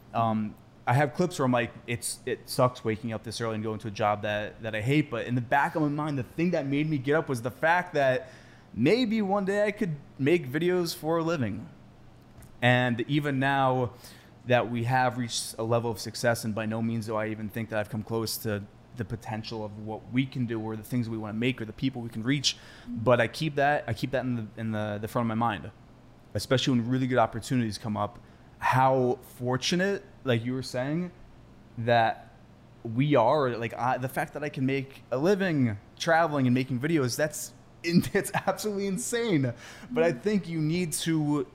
[SPEAKER 2] I have clips where I'm like, it sucks waking up this early and going to a job that I hate, but in the back of my mind, the thing that made me get up was the fact that maybe one day I could make videos for a living. And even now that we have reached a level of success, and by no means do I even think that I've come close to the potential of what we can do, or the things we want to make, or the people we can reach, but I keep that in the front of my mind, especially when really good opportunities come up. How fortunate, like you were saying, that we are. Like the fact that I can make a living traveling and making videos, it's absolutely insane. But I think you need to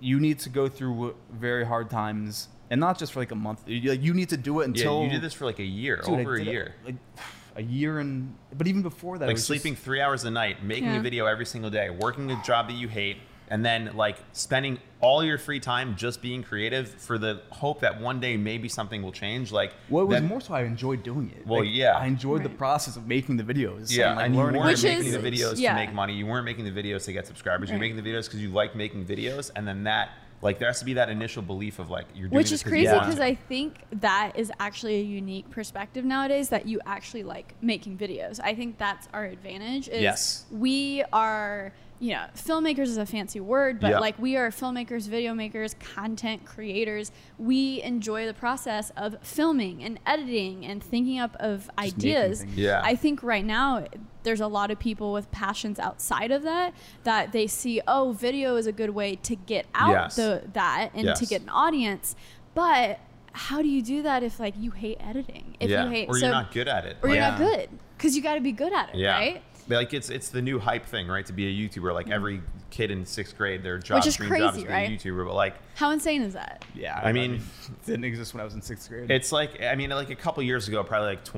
[SPEAKER 2] go through very hard times, and not just for like a month. You need to do it until
[SPEAKER 3] you did this for like a year,
[SPEAKER 2] Dude,
[SPEAKER 3] over
[SPEAKER 2] I
[SPEAKER 3] a
[SPEAKER 2] did it,
[SPEAKER 3] year.
[SPEAKER 2] like a year, but even before that,
[SPEAKER 3] Like
[SPEAKER 2] it was
[SPEAKER 3] sleeping 3 hours a night, making
[SPEAKER 1] Yeah.
[SPEAKER 3] a video every single day, working a job that you hate, and then like spending all your free time just being creative for the hope that one day maybe something will change. Like,
[SPEAKER 2] Well, it was
[SPEAKER 3] that-
[SPEAKER 2] more so I enjoyed doing it.
[SPEAKER 3] Well,
[SPEAKER 2] Like,
[SPEAKER 3] yeah.
[SPEAKER 2] I enjoyed the
[SPEAKER 1] Right.
[SPEAKER 2] process of making the videos.
[SPEAKER 3] Yeah,
[SPEAKER 2] like
[SPEAKER 3] and you
[SPEAKER 2] learning
[SPEAKER 3] weren't
[SPEAKER 1] Which
[SPEAKER 3] making
[SPEAKER 1] is-
[SPEAKER 3] the videos
[SPEAKER 1] yeah.
[SPEAKER 3] to make money. You weren't making the videos to get subscribers. You're
[SPEAKER 1] Right.
[SPEAKER 3] making the videos because you like making videos, and then that, like, there has to be that initial belief of like you're doing
[SPEAKER 1] Which
[SPEAKER 3] this
[SPEAKER 1] is
[SPEAKER 3] 'cause you
[SPEAKER 1] crazy
[SPEAKER 3] want
[SPEAKER 1] because
[SPEAKER 3] to.
[SPEAKER 1] I think that is actually a unique perspective nowadays, that you actually like making videos. I think that's our advantage. Is
[SPEAKER 2] Yes.
[SPEAKER 1] We are, filmmakers is a fancy word, but
[SPEAKER 3] Yeah.
[SPEAKER 1] like we are filmmakers, video makers, content creators. We enjoy the process of filming and editing and thinking up of
[SPEAKER 2] making
[SPEAKER 1] ideas.
[SPEAKER 2] things.
[SPEAKER 3] Yeah.
[SPEAKER 1] I think right now there's a lot of people with passions outside of that they see, oh, video is a good way to get out
[SPEAKER 3] Yes.
[SPEAKER 1] that and to
[SPEAKER 3] Yes.
[SPEAKER 1] get an audience. But how do you do that if like you hate editing? If
[SPEAKER 3] yeah,
[SPEAKER 1] you hate
[SPEAKER 3] or you're not good at it.
[SPEAKER 1] or
[SPEAKER 3] Like,
[SPEAKER 1] you're
[SPEAKER 2] Yeah.
[SPEAKER 1] not good, because you got to be good at it,
[SPEAKER 3] Yeah.
[SPEAKER 1] right?
[SPEAKER 3] Like it's the new hype thing, right? To be a YouTuber, like every kid in 6th grade, their job,
[SPEAKER 1] is
[SPEAKER 3] dream job is
[SPEAKER 1] crazy,
[SPEAKER 3] to be
[SPEAKER 1] right?
[SPEAKER 3] a YouTuber. But like,
[SPEAKER 1] How insane is that?
[SPEAKER 2] Yeah,
[SPEAKER 3] I mean,
[SPEAKER 2] it didn't exist when I was in 6th grade.
[SPEAKER 3] it's like, I mean, like a couple years ago, probably like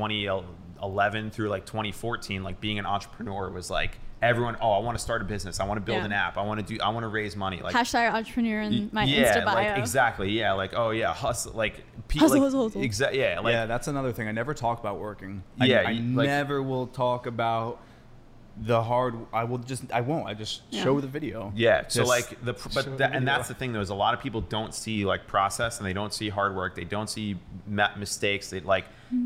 [SPEAKER 3] 2011 through like 2014, like being an entrepreneur was like everyone. Oh, I want to start a business. I want to build
[SPEAKER 1] Yeah.
[SPEAKER 3] an app. I want to raise money. Like
[SPEAKER 1] Hashtag entrepreneur in my
[SPEAKER 3] yeah,
[SPEAKER 1] Insta bio.
[SPEAKER 3] like exactly. Yeah, like oh yeah, hustle. Like
[SPEAKER 1] Hustle,
[SPEAKER 3] like,
[SPEAKER 1] hustle, hustle.
[SPEAKER 3] Yeah, like
[SPEAKER 2] yeah, that's another thing. I never talk about working.
[SPEAKER 3] Yeah,
[SPEAKER 2] I
[SPEAKER 3] like-
[SPEAKER 2] never will talk about the hard. I won't. I just
[SPEAKER 1] Yeah.
[SPEAKER 2] show the video.
[SPEAKER 3] Yeah. So
[SPEAKER 2] Just
[SPEAKER 3] like
[SPEAKER 2] show
[SPEAKER 3] but
[SPEAKER 2] the
[SPEAKER 3] and
[SPEAKER 2] video.
[SPEAKER 3] that's the thing though, is a lot of people don't see like process, and they don't see hard work. They don't see mistakes. They like,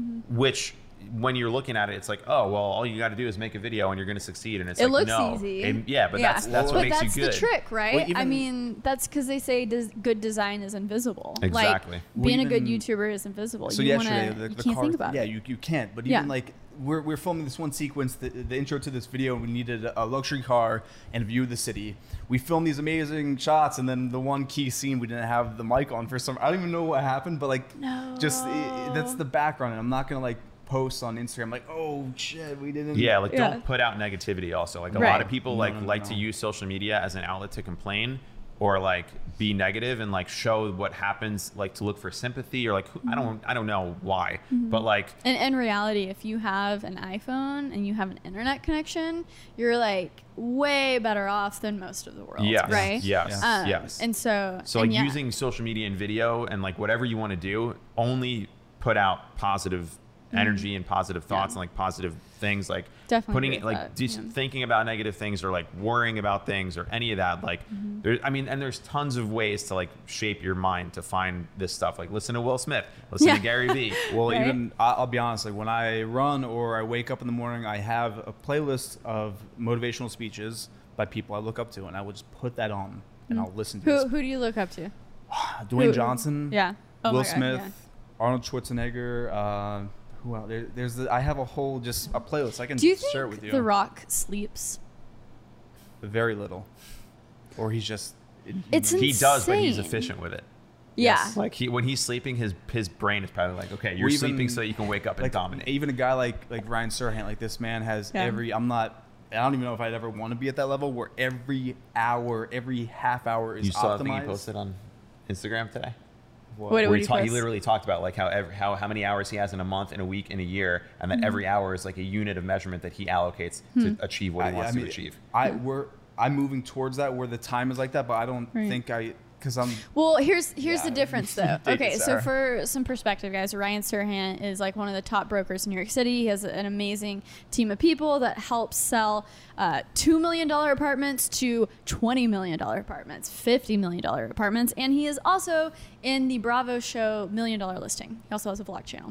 [SPEAKER 3] which when you're looking at it, it's like, oh well, all you got to do is make a video and you're going to succeed. And it's
[SPEAKER 1] It
[SPEAKER 3] like
[SPEAKER 1] looks
[SPEAKER 3] no.
[SPEAKER 1] easy.
[SPEAKER 3] Yeah, but that's
[SPEAKER 2] Well,
[SPEAKER 3] what
[SPEAKER 1] but
[SPEAKER 3] makes
[SPEAKER 1] that's
[SPEAKER 3] you good.
[SPEAKER 1] the trick, right?
[SPEAKER 2] Well,
[SPEAKER 1] I
[SPEAKER 2] even-
[SPEAKER 1] mean, that's because they say good design is invisible.
[SPEAKER 3] Exactly.
[SPEAKER 1] Like,
[SPEAKER 2] Well,
[SPEAKER 1] being a good
[SPEAKER 2] even-
[SPEAKER 1] YouTuber is invisible.
[SPEAKER 2] So
[SPEAKER 1] you
[SPEAKER 2] yesterday,
[SPEAKER 1] wanna,
[SPEAKER 2] the
[SPEAKER 1] you
[SPEAKER 2] car,
[SPEAKER 1] can't think about
[SPEAKER 2] yeah,
[SPEAKER 1] it.
[SPEAKER 2] you can't. But
[SPEAKER 1] Yeah.
[SPEAKER 2] even like we're filming this one sequence, the intro to this video, and we needed a luxury car and a view of the city. We filmed these amazing shots, and then the one key scene we didn't have the mic on for some. I don't even know what happened, but like, that's the background, and I'm not gonna like post on Instagram like, oh shit, we didn't.
[SPEAKER 3] Yeah, like
[SPEAKER 1] Yeah.
[SPEAKER 3] don't put out negativity also. Like a
[SPEAKER 1] Right.
[SPEAKER 3] lot of people
[SPEAKER 2] No,
[SPEAKER 3] like
[SPEAKER 2] no, no,
[SPEAKER 3] like
[SPEAKER 2] no.
[SPEAKER 3] to use social media as an outlet to complain. or like be negative and like show what happens, like to look for sympathy or like I don't know why, but like
[SPEAKER 1] And in reality, if you have an iPhone and you have an internet connection, you're like way better off than most of the world,
[SPEAKER 3] yes,
[SPEAKER 1] right?
[SPEAKER 3] Yes,
[SPEAKER 1] Um,
[SPEAKER 3] yes.
[SPEAKER 1] And so
[SPEAKER 3] Like
[SPEAKER 1] yeah.
[SPEAKER 3] using social media and video and like whatever you want to do, only put out positive energy and positive thoughts and like positive things, like
[SPEAKER 1] Definitely
[SPEAKER 3] putting
[SPEAKER 1] agree
[SPEAKER 3] it
[SPEAKER 1] with
[SPEAKER 3] like
[SPEAKER 1] that,
[SPEAKER 3] just thinking about negative things or like worrying about things or any of that. Like there's tons of ways to like shape your mind to find this stuff. Like listen to Will Smith, listen
[SPEAKER 1] Yeah.
[SPEAKER 3] to Gary Vee.
[SPEAKER 2] Well,
[SPEAKER 1] Right?
[SPEAKER 2] even I'll be honest, like when I run or I wake up in the morning, I have a playlist of motivational speeches by people I look up to, and I will just put that on and I'll listen to
[SPEAKER 1] Who do you look up to?
[SPEAKER 2] Dwayne
[SPEAKER 1] who-
[SPEAKER 2] Johnson,
[SPEAKER 1] Yeah. Oh
[SPEAKER 2] Will
[SPEAKER 1] my God,
[SPEAKER 2] Smith,
[SPEAKER 1] yeah.
[SPEAKER 2] Arnold Schwarzenegger. Who else? I have a whole just a playlist I can
[SPEAKER 1] Do you
[SPEAKER 2] share
[SPEAKER 1] think
[SPEAKER 2] with you.
[SPEAKER 1] The Rock sleeps?
[SPEAKER 2] Very little, or he's just.
[SPEAKER 1] It's
[SPEAKER 3] He does, but he's
[SPEAKER 1] insane.
[SPEAKER 3] efficient with it.
[SPEAKER 1] Yeah.
[SPEAKER 3] Like when he's sleeping, his brain is probably like, okay, you're
[SPEAKER 2] Or even,
[SPEAKER 3] sleeping so you can wake up and
[SPEAKER 2] like
[SPEAKER 3] dominate.
[SPEAKER 2] even a guy like Ryan Serhant, like this man has
[SPEAKER 1] Yeah.
[SPEAKER 2] I don't even know if I'd ever want to be at that level where every hour, every half hour is
[SPEAKER 3] You saw the thing he
[SPEAKER 2] optimized.
[SPEAKER 3] posted on Instagram today?
[SPEAKER 1] What
[SPEAKER 3] Where
[SPEAKER 1] do
[SPEAKER 3] he,
[SPEAKER 1] you
[SPEAKER 3] he
[SPEAKER 1] post?
[SPEAKER 3] literally talked about like how many hours he has in a month, in a week, in a year, and that every hour is like a unit of measurement that he allocates to achieve what he wants to achieve.
[SPEAKER 2] I'm moving towards that where the time is like that, but I don't
[SPEAKER 1] Right.
[SPEAKER 2] think because I'm.
[SPEAKER 1] Well, here's the
[SPEAKER 2] Yeah.
[SPEAKER 1] difference, though.
[SPEAKER 2] Thank you,
[SPEAKER 1] Okay, so
[SPEAKER 2] Sarah.
[SPEAKER 1] for some perspective, guys, Ryan Serhant is like one of the top brokers in New York City. He has an amazing team of people that helps sell $2 million apartments to $20 million apartments, $50 million apartments, and he is also in the Bravo show $1 Million Listing. He also has a vlog channel.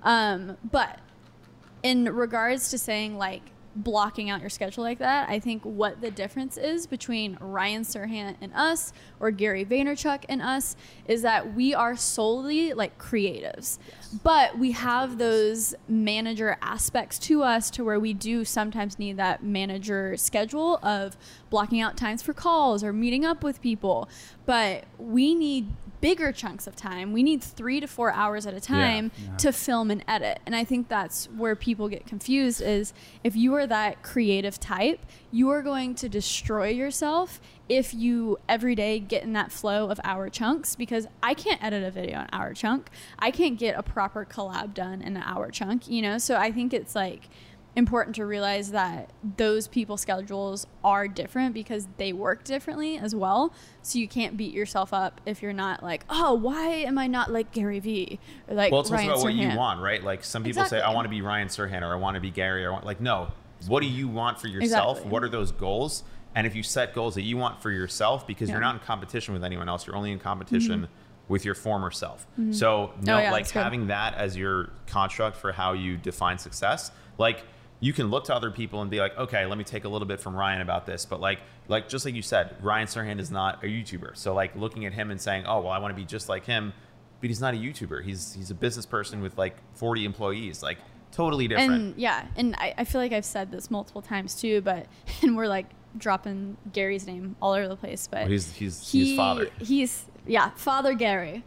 [SPEAKER 1] But in regards to saying like blocking out your schedule like that, I think what the difference is between Ryan Serhant and us or Gary Vaynerchuk and us is that we are solely like creatives, but we have those manager aspects to us to where we do sometimes need that manager schedule of blocking out times for calls or meeting up with people, but we need bigger chunks of time. We need 3 to 4 hours at a time to film and edit. And I think that's where people get confused is if you are that creative type, you are going to destroy yourself if you every day get in that flow of hour chunks, because I can't edit a video in an hour chunk. I can't get a proper collab done in an hour chunk, you know? So I think it's like important to realize that those people's schedules are different because they work differently as well. So you can't beat yourself up if you're not like, oh, why am I not like Gary Vee or like
[SPEAKER 3] Well, it's also
[SPEAKER 1] Ryan
[SPEAKER 3] about what you
[SPEAKER 1] Serhant?
[SPEAKER 3] want, right? Like some people say,
[SPEAKER 1] Exactly.
[SPEAKER 3] I want to be Ryan Serhant or I want to be Gary or I want, like, no, what do you want for yourself?
[SPEAKER 1] Exactly.
[SPEAKER 3] What are those goals? And if you set goals that you want for yourself, because
[SPEAKER 1] Yeah.
[SPEAKER 3] you're not in competition with anyone else, you're only in competition with your former self. So no,
[SPEAKER 1] yeah,
[SPEAKER 3] like
[SPEAKER 1] that's good.
[SPEAKER 3] having that as your construct for how you define success, like you can look to other people and be like, okay, let me take a little bit from Ryan about this. But like just like you said, Ryan Serhant is not a YouTuber. So like looking at him and saying, oh, well, I want to be just like him, but he's not a YouTuber. He's a business person with like 40 employees, like totally different.
[SPEAKER 1] And yeah, and I feel like I've said this multiple times too, but and we're like dropping Gary's name all over the place, but
[SPEAKER 3] But he's father.
[SPEAKER 1] He's Father Gary.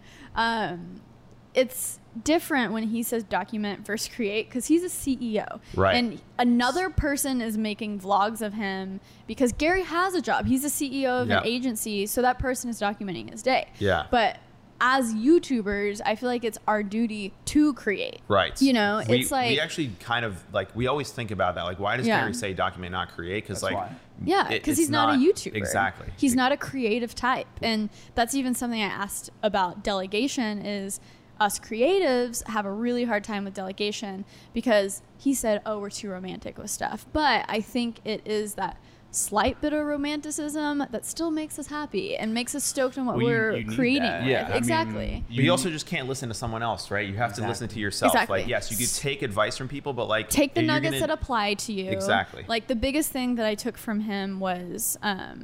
[SPEAKER 1] It's different when he says document versus create because he's a CEO.
[SPEAKER 3] Right.
[SPEAKER 1] And another person is making vlogs of him because Gary has a job. He's a CEO of
[SPEAKER 3] Yeah.
[SPEAKER 1] an agency, so that person is documenting his day.
[SPEAKER 3] Yeah.
[SPEAKER 1] But as YouTubers, I feel like it's our duty to create.
[SPEAKER 3] Right.
[SPEAKER 1] You know,
[SPEAKER 3] we,
[SPEAKER 1] it's like
[SPEAKER 3] we actually kind of like we always think about that. Like, why does
[SPEAKER 1] Yeah.
[SPEAKER 3] Gary say document not create? Because
[SPEAKER 2] That's
[SPEAKER 3] like,
[SPEAKER 2] why.
[SPEAKER 1] yeah,
[SPEAKER 3] it-
[SPEAKER 1] because
[SPEAKER 3] it's
[SPEAKER 1] he's not a YouTuber.
[SPEAKER 3] Exactly.
[SPEAKER 1] He's not a creative type. And that's even something I asked about delegation is us creatives have a really hard time with delegation because he said, oh, we're too romantic with stuff. But I think it is that slight bit of romanticism that still makes us happy and makes us stoked on what
[SPEAKER 2] Well,
[SPEAKER 1] we're
[SPEAKER 2] you need
[SPEAKER 1] creating
[SPEAKER 2] that.
[SPEAKER 1] with.
[SPEAKER 3] Yeah, I mean,
[SPEAKER 1] exactly.
[SPEAKER 3] But you also just can't listen to someone else, right? You have to listen to yourself.
[SPEAKER 1] Exactly.
[SPEAKER 3] Like, yes, you could take advice from people, but like
[SPEAKER 1] Take the
[SPEAKER 3] if you're
[SPEAKER 1] nuggets
[SPEAKER 3] gonna-
[SPEAKER 1] that apply to you.
[SPEAKER 3] Exactly.
[SPEAKER 1] Like the biggest thing that I took from him was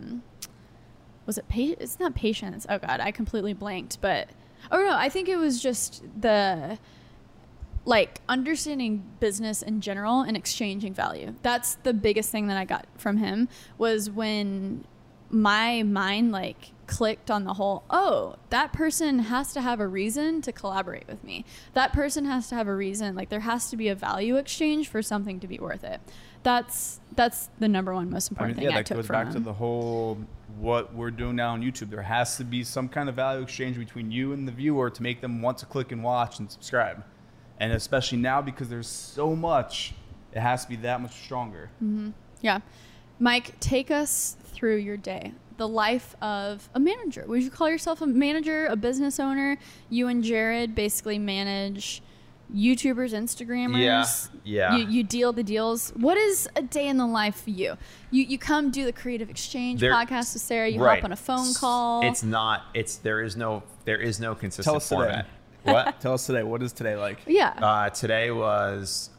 [SPEAKER 1] it it's not patience. Oh God, I completely blanked. But oh no, I think it was just the like understanding business in general and exchanging value. That's the biggest thing that I got from him was when my mind like clicked on the whole, oh, that person has to have a reason to collaborate with me. That person has to have a reason. Like, there has to be a value exchange for something to be worth it. That's the number one most important thing I
[SPEAKER 2] that
[SPEAKER 1] took
[SPEAKER 2] goes
[SPEAKER 1] from
[SPEAKER 2] back to
[SPEAKER 1] them.
[SPEAKER 2] the whole what we're doing now on YouTube. There has to be some kind of value exchange between you and the viewer to make them want to click and watch and subscribe. And especially now, because there's so much, it has to be that much stronger.
[SPEAKER 1] Yeah. Mike, take us through your day. The life of a manager. Would you call yourself a manager, a business owner? You and Jared basically manage YouTubers, Instagrammers.
[SPEAKER 3] Yeah.
[SPEAKER 1] You deal the deals. What is a day in the life for you? You come do the Creative Exchange podcast with Sarah. You hop on a phone call.
[SPEAKER 3] There is no consistent
[SPEAKER 2] Tell us
[SPEAKER 3] format.
[SPEAKER 2] today.
[SPEAKER 3] What?
[SPEAKER 2] Tell us today. What is today like?
[SPEAKER 1] Yeah.
[SPEAKER 3] Today was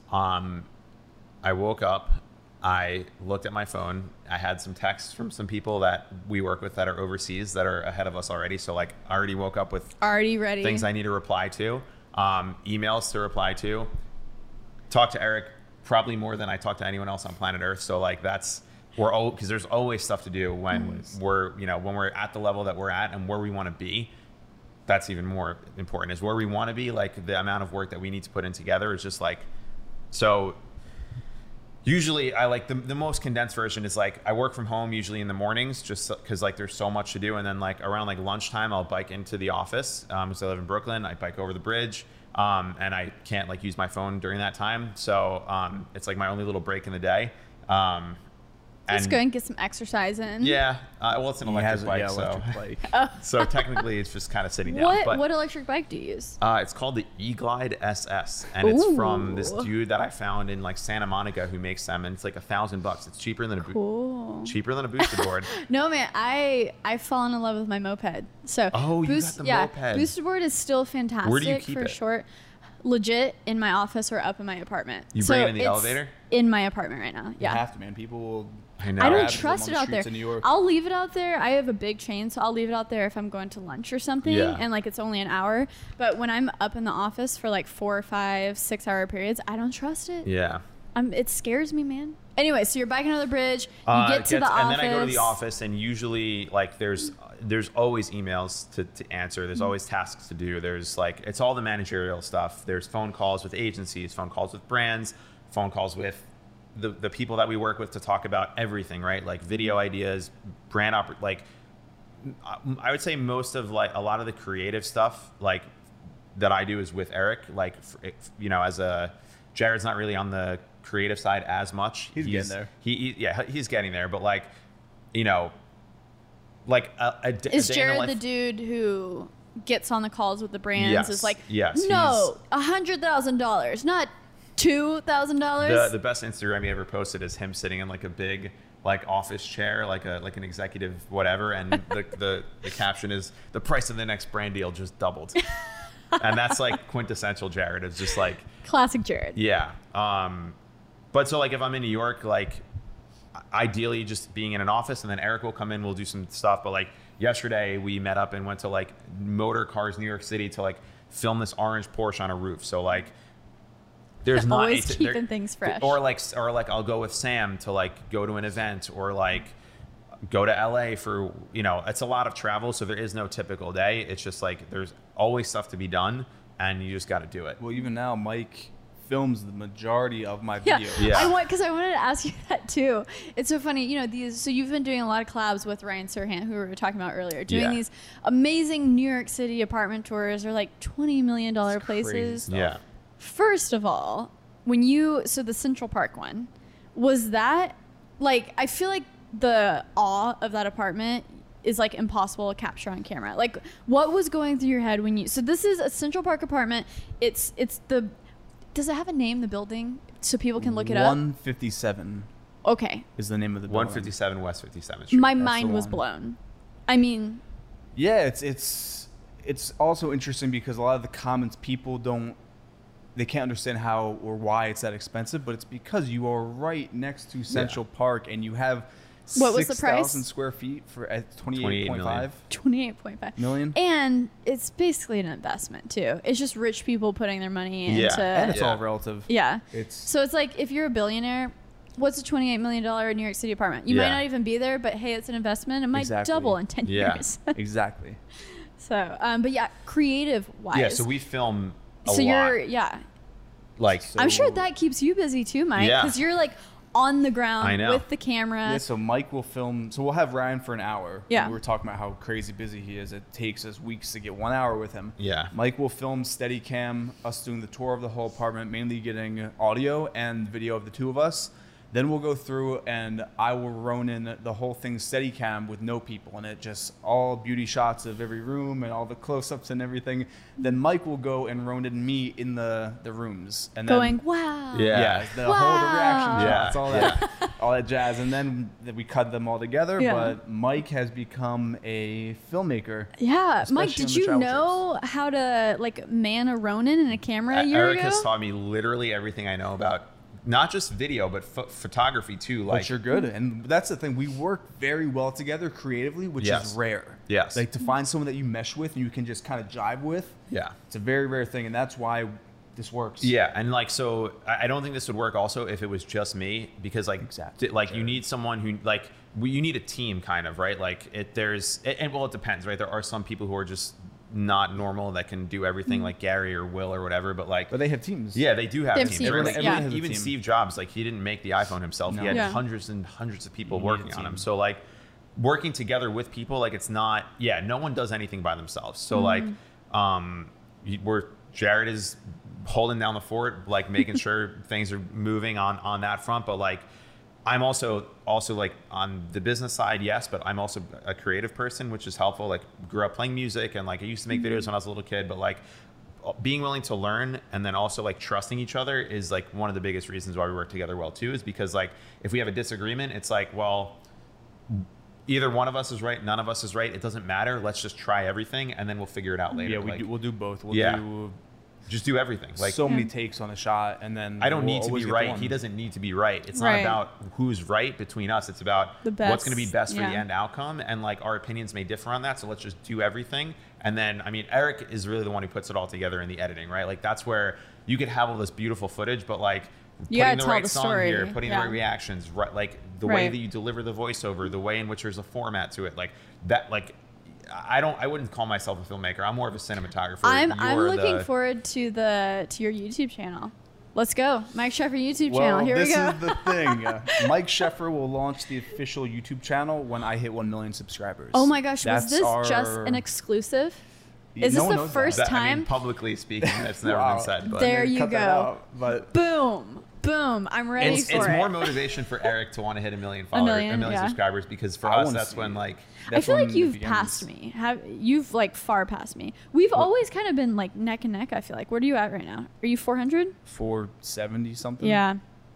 [SPEAKER 3] I woke up, I looked at my phone, I had some texts from some people that we work with that are overseas that are ahead of us already. So like I already woke up with
[SPEAKER 1] Already ready.
[SPEAKER 3] things I need to reply to, emails to reply to, talk to Eric probably more than I talk to anyone else on planet Earth. So like because there's always stuff to do when we're at the level that we're at and where we want to be. That's even more important, is where we want to be. Like the amount of work that we need to put in together is just like, so usually I like the most condensed version is like I work from home usually in the mornings just because like there's so much to do, and then like around like lunchtime I'll bike into the office because I live in Brooklyn. I bike over the bridge and I can't like use my phone during that time, so it's like my only little break in the day.
[SPEAKER 1] Let's go and get some exercise in.
[SPEAKER 3] Yeah, well, it's an electric bike,
[SPEAKER 2] electric
[SPEAKER 3] so
[SPEAKER 2] bike.
[SPEAKER 3] so technically it's just kind of sitting down.
[SPEAKER 1] What electric bike do you use?
[SPEAKER 3] It's called the E-Glide SS, and it's from this dude that I found in like Santa Monica who makes them, and it's like $1,000. It's cheaper than cheaper than a boosted board.
[SPEAKER 1] No, man, I've fallen in love with my moped. So
[SPEAKER 3] you got the moped.
[SPEAKER 1] Boosted board is still fantastic.
[SPEAKER 3] Where do you keep
[SPEAKER 1] for
[SPEAKER 3] it?
[SPEAKER 1] Short. Legit in my office or up in my apartment.
[SPEAKER 3] You bring it in the elevator?
[SPEAKER 1] In my apartment right now. Yeah.
[SPEAKER 2] You have to, man. People will.
[SPEAKER 3] I know.
[SPEAKER 1] I don't
[SPEAKER 2] Have
[SPEAKER 1] trust
[SPEAKER 2] them
[SPEAKER 1] it
[SPEAKER 2] on
[SPEAKER 1] out
[SPEAKER 2] the
[SPEAKER 1] there.
[SPEAKER 2] streets of New York.
[SPEAKER 1] I'll leave it out there. I have a big chain, so I'll leave it out there if I'm going to lunch or something,
[SPEAKER 3] Yeah.
[SPEAKER 1] and like it's only an hour. But when I'm up in the office for like 4, 5, 6 hour periods, I don't trust it.
[SPEAKER 3] Yeah.
[SPEAKER 1] It scares me, man. Anyway, so you're biking over the bridge. You get to the office,
[SPEAKER 3] and then I go to the office, and usually like there's always emails to answer. There's always tasks to do. There's like it's all the managerial stuff. There's phone calls with agencies, phone calls with brands, phone calls with the people that we work with to talk about everything, right? Like video ideas, like I would say most of like a lot of the creative stuff like that I do is with Eric. Like Jared's not really on the creative side as much.
[SPEAKER 2] He's getting there.
[SPEAKER 3] He's getting there, but like
[SPEAKER 1] is Jared the dude who gets on the calls with the brands?
[SPEAKER 3] Yes,
[SPEAKER 1] Is like,
[SPEAKER 3] yes,
[SPEAKER 1] no, $100,000, not $2,000.
[SPEAKER 3] The best Instagram he ever posted is him sitting in like a big like office chair, like an executive whatever, and the caption is the price of the next brand deal just doubled. And that's like quintessential Jared. It's just like
[SPEAKER 1] classic Jared.
[SPEAKER 3] Yeah. But so like if I'm in New York, like ideally just being in an office, and then Eric will come in, we'll do some stuff. But like yesterday we met up and went to like Motor Cars New York City to like film this orange Porsche on a roof. So like there's not
[SPEAKER 1] always keeping things fresh.
[SPEAKER 3] Or like I'll go with Sam to like go to an event, or like go to LA for, it's a lot of travel. So there is no typical day. It's just like there's always stuff to be done, and you just got to do it.
[SPEAKER 2] Well, even now, Mike films the majority of my
[SPEAKER 1] Yeah,
[SPEAKER 2] videos.
[SPEAKER 3] Yeah.
[SPEAKER 1] because I wanted to ask you that too. It's so funny, so you've been doing a lot of collabs with Ryan Serhant, who we were talking about earlier, doing these amazing New York City apartment tours, or like $20 million places.
[SPEAKER 2] Stuff.
[SPEAKER 3] Yeah.
[SPEAKER 1] First of all, so the Central Park one, was that like, I feel like the awe of that apartment is like impossible to capture on camera. Like, what was going through your head so this is a Central Park apartment. Does it have a name, the building, so people can look it up?
[SPEAKER 2] 157
[SPEAKER 1] Okay.
[SPEAKER 2] is the name of the building.
[SPEAKER 3] 157 West 57th Street.
[SPEAKER 1] My
[SPEAKER 2] That's
[SPEAKER 1] mind
[SPEAKER 2] the
[SPEAKER 1] was
[SPEAKER 2] one.
[SPEAKER 1] blown. I mean,
[SPEAKER 2] Yeah, it's also interesting because a lot of the comments, people they can't understand how or why it's that expensive, but it's because you are right next to Central Park, and you have
[SPEAKER 1] What was the price?
[SPEAKER 2] 6,000 square feet for at 28.5
[SPEAKER 1] $28.5
[SPEAKER 2] million.
[SPEAKER 1] And it's basically an investment too. It's just rich people putting their money into.
[SPEAKER 3] Yeah.
[SPEAKER 2] And it's
[SPEAKER 3] Yeah.
[SPEAKER 2] all relative.
[SPEAKER 1] Yeah.
[SPEAKER 2] It's
[SPEAKER 1] So it's like, if you're a billionaire, what's a $28 million New York City apartment? You might
[SPEAKER 3] Yeah.
[SPEAKER 1] not even be there, but hey, it's an investment. It might
[SPEAKER 2] Exactly.
[SPEAKER 1] double in 10
[SPEAKER 3] Yeah.
[SPEAKER 1] years.
[SPEAKER 2] Exactly.
[SPEAKER 1] So, but yeah, creative wise.
[SPEAKER 3] Yeah, so we film a
[SPEAKER 1] So
[SPEAKER 3] lot.
[SPEAKER 1] yeah.
[SPEAKER 3] Like,
[SPEAKER 2] So-
[SPEAKER 1] I'm sure that keeps you busy too, Mike,
[SPEAKER 3] Yeah.
[SPEAKER 1] because you're like on the
[SPEAKER 3] I
[SPEAKER 1] ground
[SPEAKER 3] know.
[SPEAKER 1] with the camera.
[SPEAKER 2] Yeah, so Mike will film. So we'll have Ryan for an hour.
[SPEAKER 1] Yeah.
[SPEAKER 2] We were talking about how crazy busy he is. It takes us weeks to get 1 hour with him.
[SPEAKER 3] Yeah.
[SPEAKER 2] Mike will film Steadicam, us doing the tour of the whole apartment, mainly getting audio and video of the two of us. Then we'll go through and I will Ronin the whole thing Steadicam with no people in it, just all beauty shots of every room and all the close-ups and everything. Then Mike will go and Ronin me in the rooms. And
[SPEAKER 1] going,
[SPEAKER 2] then,
[SPEAKER 1] wow.
[SPEAKER 3] Yeah.
[SPEAKER 2] the whole the reaction
[SPEAKER 3] Yeah.
[SPEAKER 2] shots, all that, all that jazz, and then we cut them all together.
[SPEAKER 1] Yeah.
[SPEAKER 2] But Mike has become a filmmaker.
[SPEAKER 1] Yeah, Mike,
[SPEAKER 2] Especially on
[SPEAKER 1] did
[SPEAKER 2] the
[SPEAKER 1] you
[SPEAKER 2] travel
[SPEAKER 1] know how to like man a Ronin and a camera a year
[SPEAKER 3] Eric
[SPEAKER 1] ago?
[SPEAKER 3] has taught me literally everything I know about not just video, but photography too. Like,
[SPEAKER 2] But you're good, and that's the thing. We work very well together creatively, which
[SPEAKER 3] Yes.
[SPEAKER 2] is rare.
[SPEAKER 3] Yes.
[SPEAKER 2] Like to find someone that you mesh with and you can just kind of jive with.
[SPEAKER 3] yeah.
[SPEAKER 2] It's a very rare thing, and that's why this works.
[SPEAKER 3] Yeah, and like, so I don't think this would work also if it was just me, because like,
[SPEAKER 2] Exactly.
[SPEAKER 3] like you need someone who like, you need a team kind of, right? Like and well, it depends, right? There are some people who are just not normal that can do everything like Gary or Will or whatever, but like,
[SPEAKER 2] But they have teams.
[SPEAKER 3] yeah, they do have
[SPEAKER 1] They have
[SPEAKER 3] teams.
[SPEAKER 1] teams,
[SPEAKER 3] Everyone-
[SPEAKER 1] yeah.
[SPEAKER 3] even
[SPEAKER 2] has a
[SPEAKER 3] even
[SPEAKER 2] team.
[SPEAKER 3] Steve Jobs, like he didn't make the iPhone himself.
[SPEAKER 2] No.
[SPEAKER 3] He had
[SPEAKER 1] Yeah.
[SPEAKER 3] hundreds and hundreds of people
[SPEAKER 2] You need a
[SPEAKER 3] working on
[SPEAKER 2] team.
[SPEAKER 3] him. So like working together with people, like it's not, yeah, no one does anything by themselves. So like, Jared is holding down the fort, like making sure things are moving on that front. But like, I'm also like on the business side, yes, but I'm also a creative person, which is helpful. Like grew up playing music and like I used to make videos when I was a little kid, but like being willing to learn and then also like trusting each other is like one of the biggest reasons why we work together well too, is because like if we have a disagreement, it's like, well, either one of us is right, none of us is right. It doesn't matter. Let's just try everything and then we'll figure it out later.
[SPEAKER 2] Yeah,
[SPEAKER 3] Like,
[SPEAKER 2] we'll do both. We'll
[SPEAKER 3] Yeah.
[SPEAKER 2] do
[SPEAKER 3] just do everything. Like
[SPEAKER 2] so many takes on a shot, and then
[SPEAKER 3] I don't
[SPEAKER 2] we'll
[SPEAKER 3] need to
[SPEAKER 2] always
[SPEAKER 3] be
[SPEAKER 2] get the
[SPEAKER 3] right.
[SPEAKER 2] one.
[SPEAKER 3] He doesn't need to be right. It's
[SPEAKER 1] Right.
[SPEAKER 3] not about who's right between us. It's about
[SPEAKER 1] The
[SPEAKER 3] what's going to be
[SPEAKER 1] best,
[SPEAKER 3] best for the
[SPEAKER 1] yeah.
[SPEAKER 3] end outcome. And like our opinions may differ on that. So let's just do everything. And then, I mean, Eric is really the one who puts it all together in the editing, right? Like that's where you could have all this beautiful footage, but like
[SPEAKER 1] You
[SPEAKER 3] putting
[SPEAKER 1] gotta
[SPEAKER 3] the
[SPEAKER 1] tell
[SPEAKER 3] right
[SPEAKER 1] the
[SPEAKER 3] song
[SPEAKER 1] story,
[SPEAKER 3] here, putting
[SPEAKER 1] yeah.
[SPEAKER 3] the right reactions, right? Like the way
[SPEAKER 1] Right.
[SPEAKER 3] that you deliver the voiceover, the way in which there's a format to it, like that, like I wouldn't call myself a filmmaker. I'm more of a cinematographer.
[SPEAKER 1] I'm
[SPEAKER 3] You're
[SPEAKER 1] looking
[SPEAKER 3] the-
[SPEAKER 1] forward to your YouTube channel. Let's go, Mike Sheffer YouTube
[SPEAKER 2] Well,
[SPEAKER 1] channel. Here we
[SPEAKER 2] this
[SPEAKER 1] go.
[SPEAKER 2] is the thing. Mike Sheffer will launch the official YouTube channel when I hit 1 million subscribers.
[SPEAKER 1] Oh my gosh,
[SPEAKER 2] That's
[SPEAKER 1] was this
[SPEAKER 2] our-
[SPEAKER 1] just an exclusive?
[SPEAKER 2] Yeah,
[SPEAKER 1] Is
[SPEAKER 2] no
[SPEAKER 1] this
[SPEAKER 2] one
[SPEAKER 1] the
[SPEAKER 2] knows
[SPEAKER 1] first
[SPEAKER 2] that.
[SPEAKER 3] I mean,
[SPEAKER 1] time?
[SPEAKER 3] publicly speaking, that's never
[SPEAKER 2] Wow.
[SPEAKER 3] been said. But
[SPEAKER 1] There you
[SPEAKER 2] Cut that
[SPEAKER 1] go.
[SPEAKER 2] out, but
[SPEAKER 1] Boom, boom. I'm ready
[SPEAKER 3] it's
[SPEAKER 1] for it.
[SPEAKER 3] more motivation for Eric to want to hit a million followers, a million
[SPEAKER 1] yeah.
[SPEAKER 3] subscribers, because for
[SPEAKER 2] I
[SPEAKER 3] us
[SPEAKER 2] wanna
[SPEAKER 3] that's
[SPEAKER 2] see
[SPEAKER 3] when
[SPEAKER 2] it.
[SPEAKER 3] like
[SPEAKER 1] I
[SPEAKER 2] that's
[SPEAKER 1] feel
[SPEAKER 2] when
[SPEAKER 1] like
[SPEAKER 2] it
[SPEAKER 1] you've
[SPEAKER 2] begins.
[SPEAKER 1] passed me. You've like far passed me. We've always kind of been like neck and neck. I feel like. Where are you at right now? Are you 400?
[SPEAKER 2] 470 something.
[SPEAKER 1] Yeah.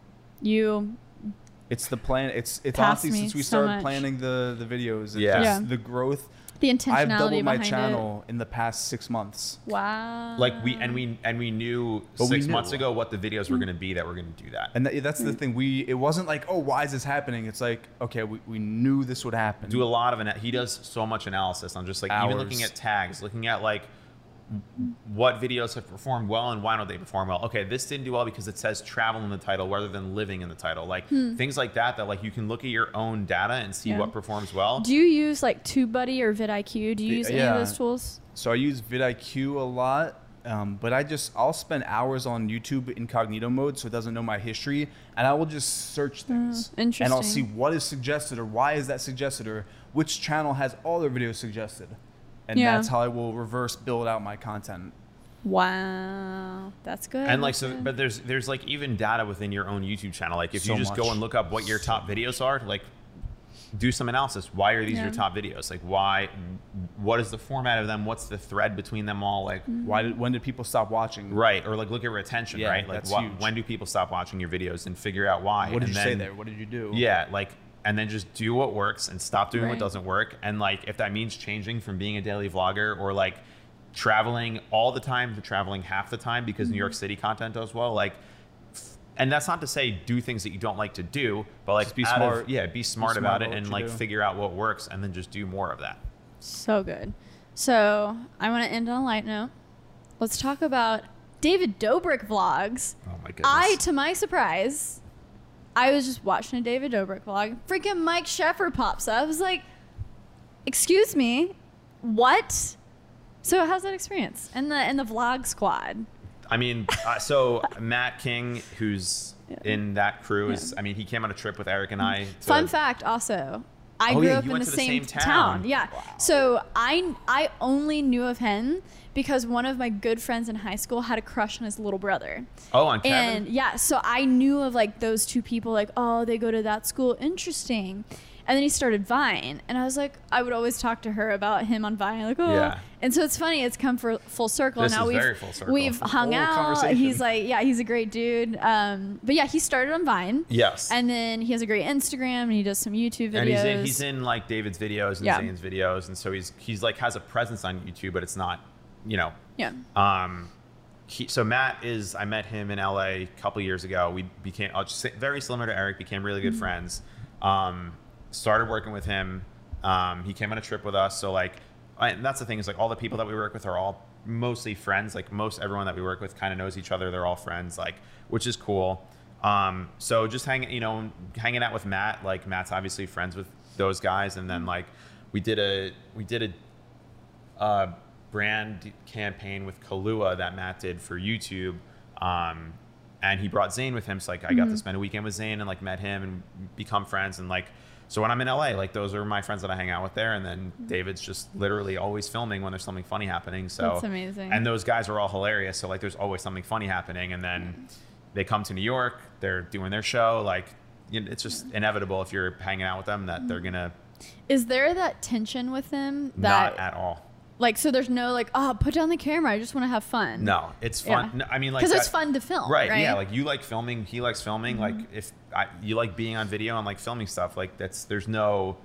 [SPEAKER 1] You.
[SPEAKER 2] It's the plan. It's
[SPEAKER 1] Passed
[SPEAKER 2] honestly
[SPEAKER 1] me
[SPEAKER 2] since we
[SPEAKER 1] so
[SPEAKER 2] started
[SPEAKER 1] much.
[SPEAKER 2] planning the videos. It's
[SPEAKER 3] Yeah.
[SPEAKER 2] just
[SPEAKER 1] Yeah.
[SPEAKER 2] the growth.
[SPEAKER 1] The
[SPEAKER 2] I've
[SPEAKER 1] intentionality
[SPEAKER 2] doubled my
[SPEAKER 1] behind
[SPEAKER 2] channel in the past 6 months.
[SPEAKER 1] it. Wow.
[SPEAKER 3] like we knew
[SPEAKER 2] But we
[SPEAKER 3] 6
[SPEAKER 2] knew.
[SPEAKER 3] months ago what the videos were going to be that we're going to do that.
[SPEAKER 2] And that's the thing. It wasn't like, oh, why is this happening? It's like, okay, we knew this would happen.
[SPEAKER 3] Do a lot of he does so much analysis on just like even looking
[SPEAKER 2] Hours.
[SPEAKER 3] at tags, looking at like what videos have performed well and why don't they perform well. Okay, this didn't do well because it says travel in the title rather than living in the title. Like things like that like you can look at your own data and see
[SPEAKER 1] Yeah.
[SPEAKER 3] what performs well.
[SPEAKER 1] Do you use like TubeBuddy or vidIQ? Do you use any of
[SPEAKER 2] Yeah.
[SPEAKER 1] those tools?
[SPEAKER 2] So I use vidIQ a lot, but I'll spend hours on YouTube incognito mode so it doesn't know my history, and I will just search things. And I'll see
[SPEAKER 1] interesting.
[SPEAKER 2] what is suggested or why is that suggested or which channel has all their videos suggested. And
[SPEAKER 1] Yeah.
[SPEAKER 2] that's how I will reverse build out my content.
[SPEAKER 1] Wow, that's good.
[SPEAKER 3] And like
[SPEAKER 1] that's
[SPEAKER 3] so,
[SPEAKER 1] good.
[SPEAKER 3] but there's like even data within your own YouTube channel. Like if
[SPEAKER 2] So
[SPEAKER 3] you just go
[SPEAKER 2] much.
[SPEAKER 3] and look up what your top videos are, like do some analysis. Why are these
[SPEAKER 1] Yeah.
[SPEAKER 3] your top videos? Like why? What is the format of them? What's the thread between them all? Like
[SPEAKER 2] When did people stop watching?
[SPEAKER 3] right, or like look at retention.
[SPEAKER 2] Yeah,
[SPEAKER 3] right, like
[SPEAKER 2] that's
[SPEAKER 3] what,
[SPEAKER 2] huge.
[SPEAKER 3] when do people stop watching your videos and figure out why?
[SPEAKER 2] What did
[SPEAKER 3] and
[SPEAKER 2] you say
[SPEAKER 3] then-
[SPEAKER 2] there? What did you do?
[SPEAKER 3] Yeah, like and then just do what works and stop doing
[SPEAKER 1] Right.
[SPEAKER 3] what doesn't work. And like if that means changing from being a daily vlogger or like traveling all the time to traveling half the time because New York City content does well, like and that's not to say do things that you don't like to do, but like
[SPEAKER 2] Just be
[SPEAKER 3] out of-
[SPEAKER 2] smart.
[SPEAKER 3] yeah, be smart
[SPEAKER 2] smart
[SPEAKER 3] about it
[SPEAKER 2] about
[SPEAKER 3] and
[SPEAKER 2] what
[SPEAKER 3] like
[SPEAKER 2] you do.
[SPEAKER 3] figure out what works and then just do more of that.
[SPEAKER 1] So good. So I want to end on a light note. Let's talk about David Dobrik vlogs.
[SPEAKER 3] Oh my goodness.
[SPEAKER 1] I, to my surprise, I was just watching a David Dobrik vlog. Freaking Mike Sheffer pops up. I was like, excuse me, what? So how's that experience? And the vlog squad.
[SPEAKER 3] I mean, so Matt King, who's in that crew, is, I mean, he came on a trip with Eric and I.
[SPEAKER 1] Fun fact also, I grew up in the same town. Yeah.
[SPEAKER 3] Wow.
[SPEAKER 1] So I only knew of him because one of my good friends in high school had a crush on his little brother.
[SPEAKER 3] Oh, on Kevin?
[SPEAKER 1] And yeah, so I knew of like those two people, like, oh, they go to that school. Interesting. And then he started Vine, and I was like, I would always talk to her about him on Vine, like, oh.
[SPEAKER 3] Yeah.
[SPEAKER 1] And so it's funny, it's come for full circle.
[SPEAKER 3] This
[SPEAKER 1] now
[SPEAKER 3] is very full circle.
[SPEAKER 1] we've hung
[SPEAKER 2] Whole
[SPEAKER 1] out.
[SPEAKER 2] conversation.
[SPEAKER 1] He's like, yeah, he's a great dude. But yeah, he started on Vine.
[SPEAKER 3] Yes.
[SPEAKER 1] And then he has a great Instagram, and he does some YouTube videos.
[SPEAKER 3] And he's in like David's videos and Zane's videos, and so he's like has a presence on YouTube, but it's not, you know.
[SPEAKER 1] Yeah.
[SPEAKER 3] So Matt is, I met him in LA a couple years ago. We became very similar to Eric, became really good friends. Started working with him. He came on a trip with us. So like, and that's the thing is like all the people that we work with are all mostly friends. Like most everyone that we work with kind of knows each other. They're all friends, like, which is cool. So just hanging out with Matt, like Matt's obviously friends with those guys. And then like we did a brand campaign with Kahlua that Matt did for YouTube. And he brought Zane with him. So like I got to spend a weekend with Zane and like met him and become friends. And like, so when I'm in LA, like those are my friends that I hang out with there. And then David's just literally always filming when there's something funny happening. So
[SPEAKER 1] That's amazing.
[SPEAKER 3] And those guys are all hilarious. So like there's always something funny happening. And then they come to New York, they're doing their show. Like, you know, it's just inevitable if you're hanging out with them that they're gonna.
[SPEAKER 1] Is there that tension with him?
[SPEAKER 3] Not at all.
[SPEAKER 1] Like, so there's no like, oh, put down the camera. I just want to have fun.
[SPEAKER 3] No, it's fun.
[SPEAKER 1] Yeah.
[SPEAKER 3] No, I mean, like,
[SPEAKER 1] because it's fun to film, right?
[SPEAKER 3] Yeah, like you like filming, he likes filming. Like if you like being on video and like filming stuff, like there's no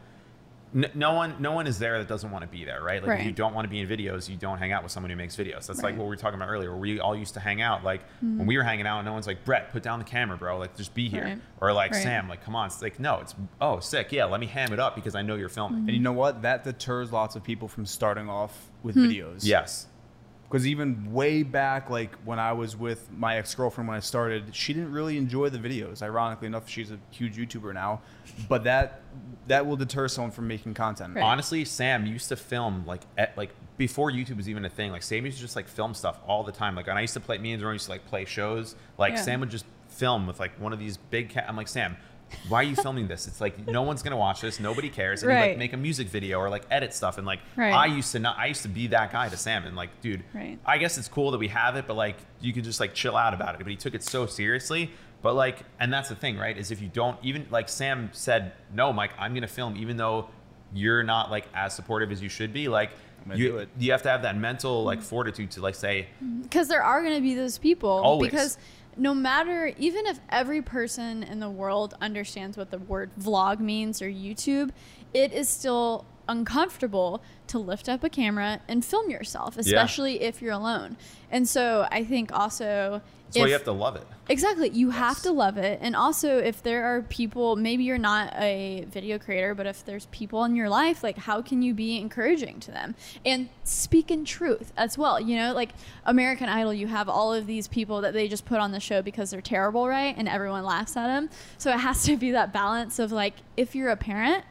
[SPEAKER 3] one is there that doesn't want to be there, right? Like if you don't want to be in videos, you don't hang out with someone who makes videos. That's like what we were talking about earlier. We all used to hang out. Like when we were hanging out, no one's like, Brett, put down the camera, bro. Like just be here.
[SPEAKER 1] Right.
[SPEAKER 3] Or like Sam, like come on. It's like no, it's sick. Yeah, let me ham it up because I know you're filming.
[SPEAKER 2] And you know what? That deters lots of people from starting off with videos.
[SPEAKER 3] Yes.
[SPEAKER 2] Because even way back, like when I was with my ex-girlfriend when I started, she didn't really enjoy the videos. Ironically enough, she's a huge YouTuber now. But that will deter someone from making content.
[SPEAKER 1] Right.
[SPEAKER 3] Honestly, Sam used to film like before YouTube was even a thing. Like Sam used to just like film stuff all the time. Like when I used to play, me and Zorn used to like play shows. Like Sam would just film with like one of these big. I'm like, Sam, why are you filming this? It's like no one's gonna watch this. Nobody cares. And you like make a music video or like edit stuff. And like I used to be that guy to Sam. And like, dude, I guess it's cool that we have it, but like you can just like chill out about it. But he took it so seriously. But like, and that's the thing, right? Is if you don't even like Sam said, no, Mike, I'm gonna film, even though you're not like as supportive as you should be. Like you have to have that mental like fortitude to like say,
[SPEAKER 1] because there are gonna be those people.
[SPEAKER 3] Always.
[SPEAKER 1] Because no matter, even if every person in the world understands what the word vlog means or YouTube, it is still uncomfortable to lift up a camera and film yourself, especially if you're alone. And so I think also
[SPEAKER 3] that's why you have to love it.
[SPEAKER 1] Exactly. You have to love it. And also if there are people, maybe you're not a video creator, but if there's people in your life, like how can you be encouraging to them and speak in truth as well? You know, like American Idol, you have all of these people that they just put on the show because they're terrible, right? And everyone laughs at them. So it has to be that balance of like, if you're a parent,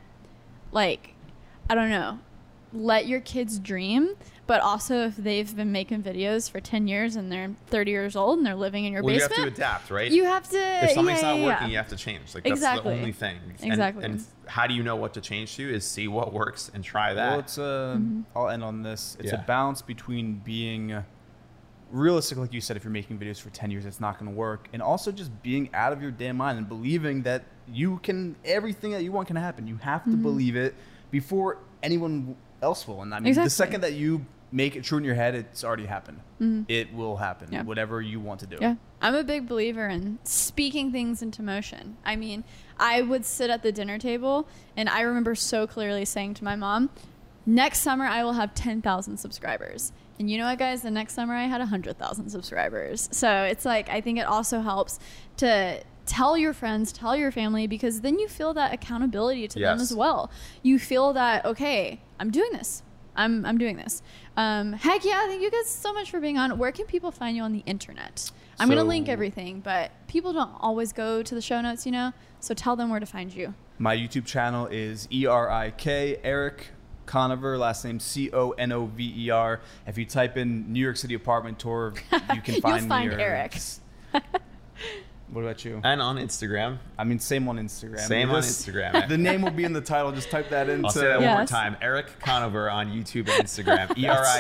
[SPEAKER 1] like, I don't know, let your kids dream, but also if they've been making videos for 10 years and they're 30 years old and they're living in your basement.
[SPEAKER 3] You have to adapt, right?
[SPEAKER 1] You have to.
[SPEAKER 3] If something's not working, you have to change. Like that's the only thing.
[SPEAKER 1] Exactly.
[SPEAKER 3] And how do you know what to change to is see what works and try that.
[SPEAKER 2] Well, it's I'll end on this. It's a balance between being realistic, like you said, if you're making videos for 10 years, it's not going to work. And also just being out of your damn mind and believing that everything that you want can happen. You have to believe it before anyone else will. And I mean, the second that you make it true in your head, it's already happened. It will happen, whatever you want to do.
[SPEAKER 1] Yeah. I'm a big believer in speaking things into motion. I mean, I would sit at the dinner table and I remember so clearly saying to my mom, next summer I will have 10,000 subscribers. And you know what, guys? The next summer I had 100,000 subscribers. So it's like, I think it also helps to tell your friends, tell your family, because then you feel that accountability to them as well. You feel that, okay, I'm doing this. I'm doing this. Heck yeah, thank you guys so much for being on. Where can people find you on the internet? I'm going to link everything, but people don't always go to the show notes, you know? So tell them where to find you.
[SPEAKER 2] My YouTube channel is ERIK, Eric Conover, last name Conover. If you type in New York City apartment tour, you can find
[SPEAKER 1] You'll find
[SPEAKER 2] me.
[SPEAKER 1] Eric.
[SPEAKER 2] What about you?
[SPEAKER 3] And on Instagram.
[SPEAKER 2] I mean, same on Instagram.
[SPEAKER 3] Same on Instagram.
[SPEAKER 2] The name will be in the title. Just type that into.
[SPEAKER 3] I'll say that one more
[SPEAKER 1] Yes.
[SPEAKER 3] time. Eric Conover on YouTube and Instagram.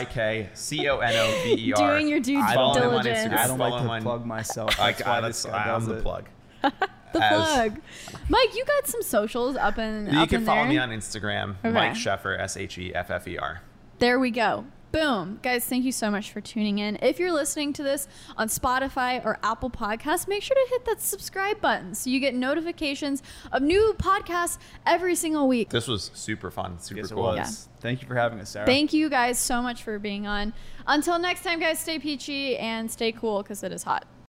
[SPEAKER 3] ERIK CONOVER.
[SPEAKER 1] Doing your due
[SPEAKER 3] Follow him on
[SPEAKER 1] diligence.
[SPEAKER 3] Instagram.
[SPEAKER 2] I don't
[SPEAKER 3] Follow
[SPEAKER 2] like
[SPEAKER 3] him
[SPEAKER 2] to
[SPEAKER 3] on-
[SPEAKER 2] plug myself.
[SPEAKER 3] Like,
[SPEAKER 2] That's why this guy
[SPEAKER 3] I'm
[SPEAKER 2] does
[SPEAKER 3] the
[SPEAKER 2] it.
[SPEAKER 3] plug.
[SPEAKER 1] The
[SPEAKER 3] As-
[SPEAKER 1] plug. Mike, you got some socials up in
[SPEAKER 3] You
[SPEAKER 1] up
[SPEAKER 3] can
[SPEAKER 1] in
[SPEAKER 3] follow
[SPEAKER 1] there?
[SPEAKER 3] me on Instagram,
[SPEAKER 1] Okay.
[SPEAKER 3] Mike Sheffer, SHEFFER.
[SPEAKER 1] There we go. Boom. Guys, thank you so much for tuning in. If you're listening to this on Spotify or Apple Podcasts, make sure to hit that subscribe button so you get notifications of new podcasts every single week.
[SPEAKER 3] This was super fun, super
[SPEAKER 2] Yes, it
[SPEAKER 3] cool.
[SPEAKER 2] was.
[SPEAKER 1] Yeah.
[SPEAKER 2] Thank you for having us, Sarah.
[SPEAKER 1] Thank you guys so much for being on. Until next time, guys, stay peachy and stay cool because it is hot.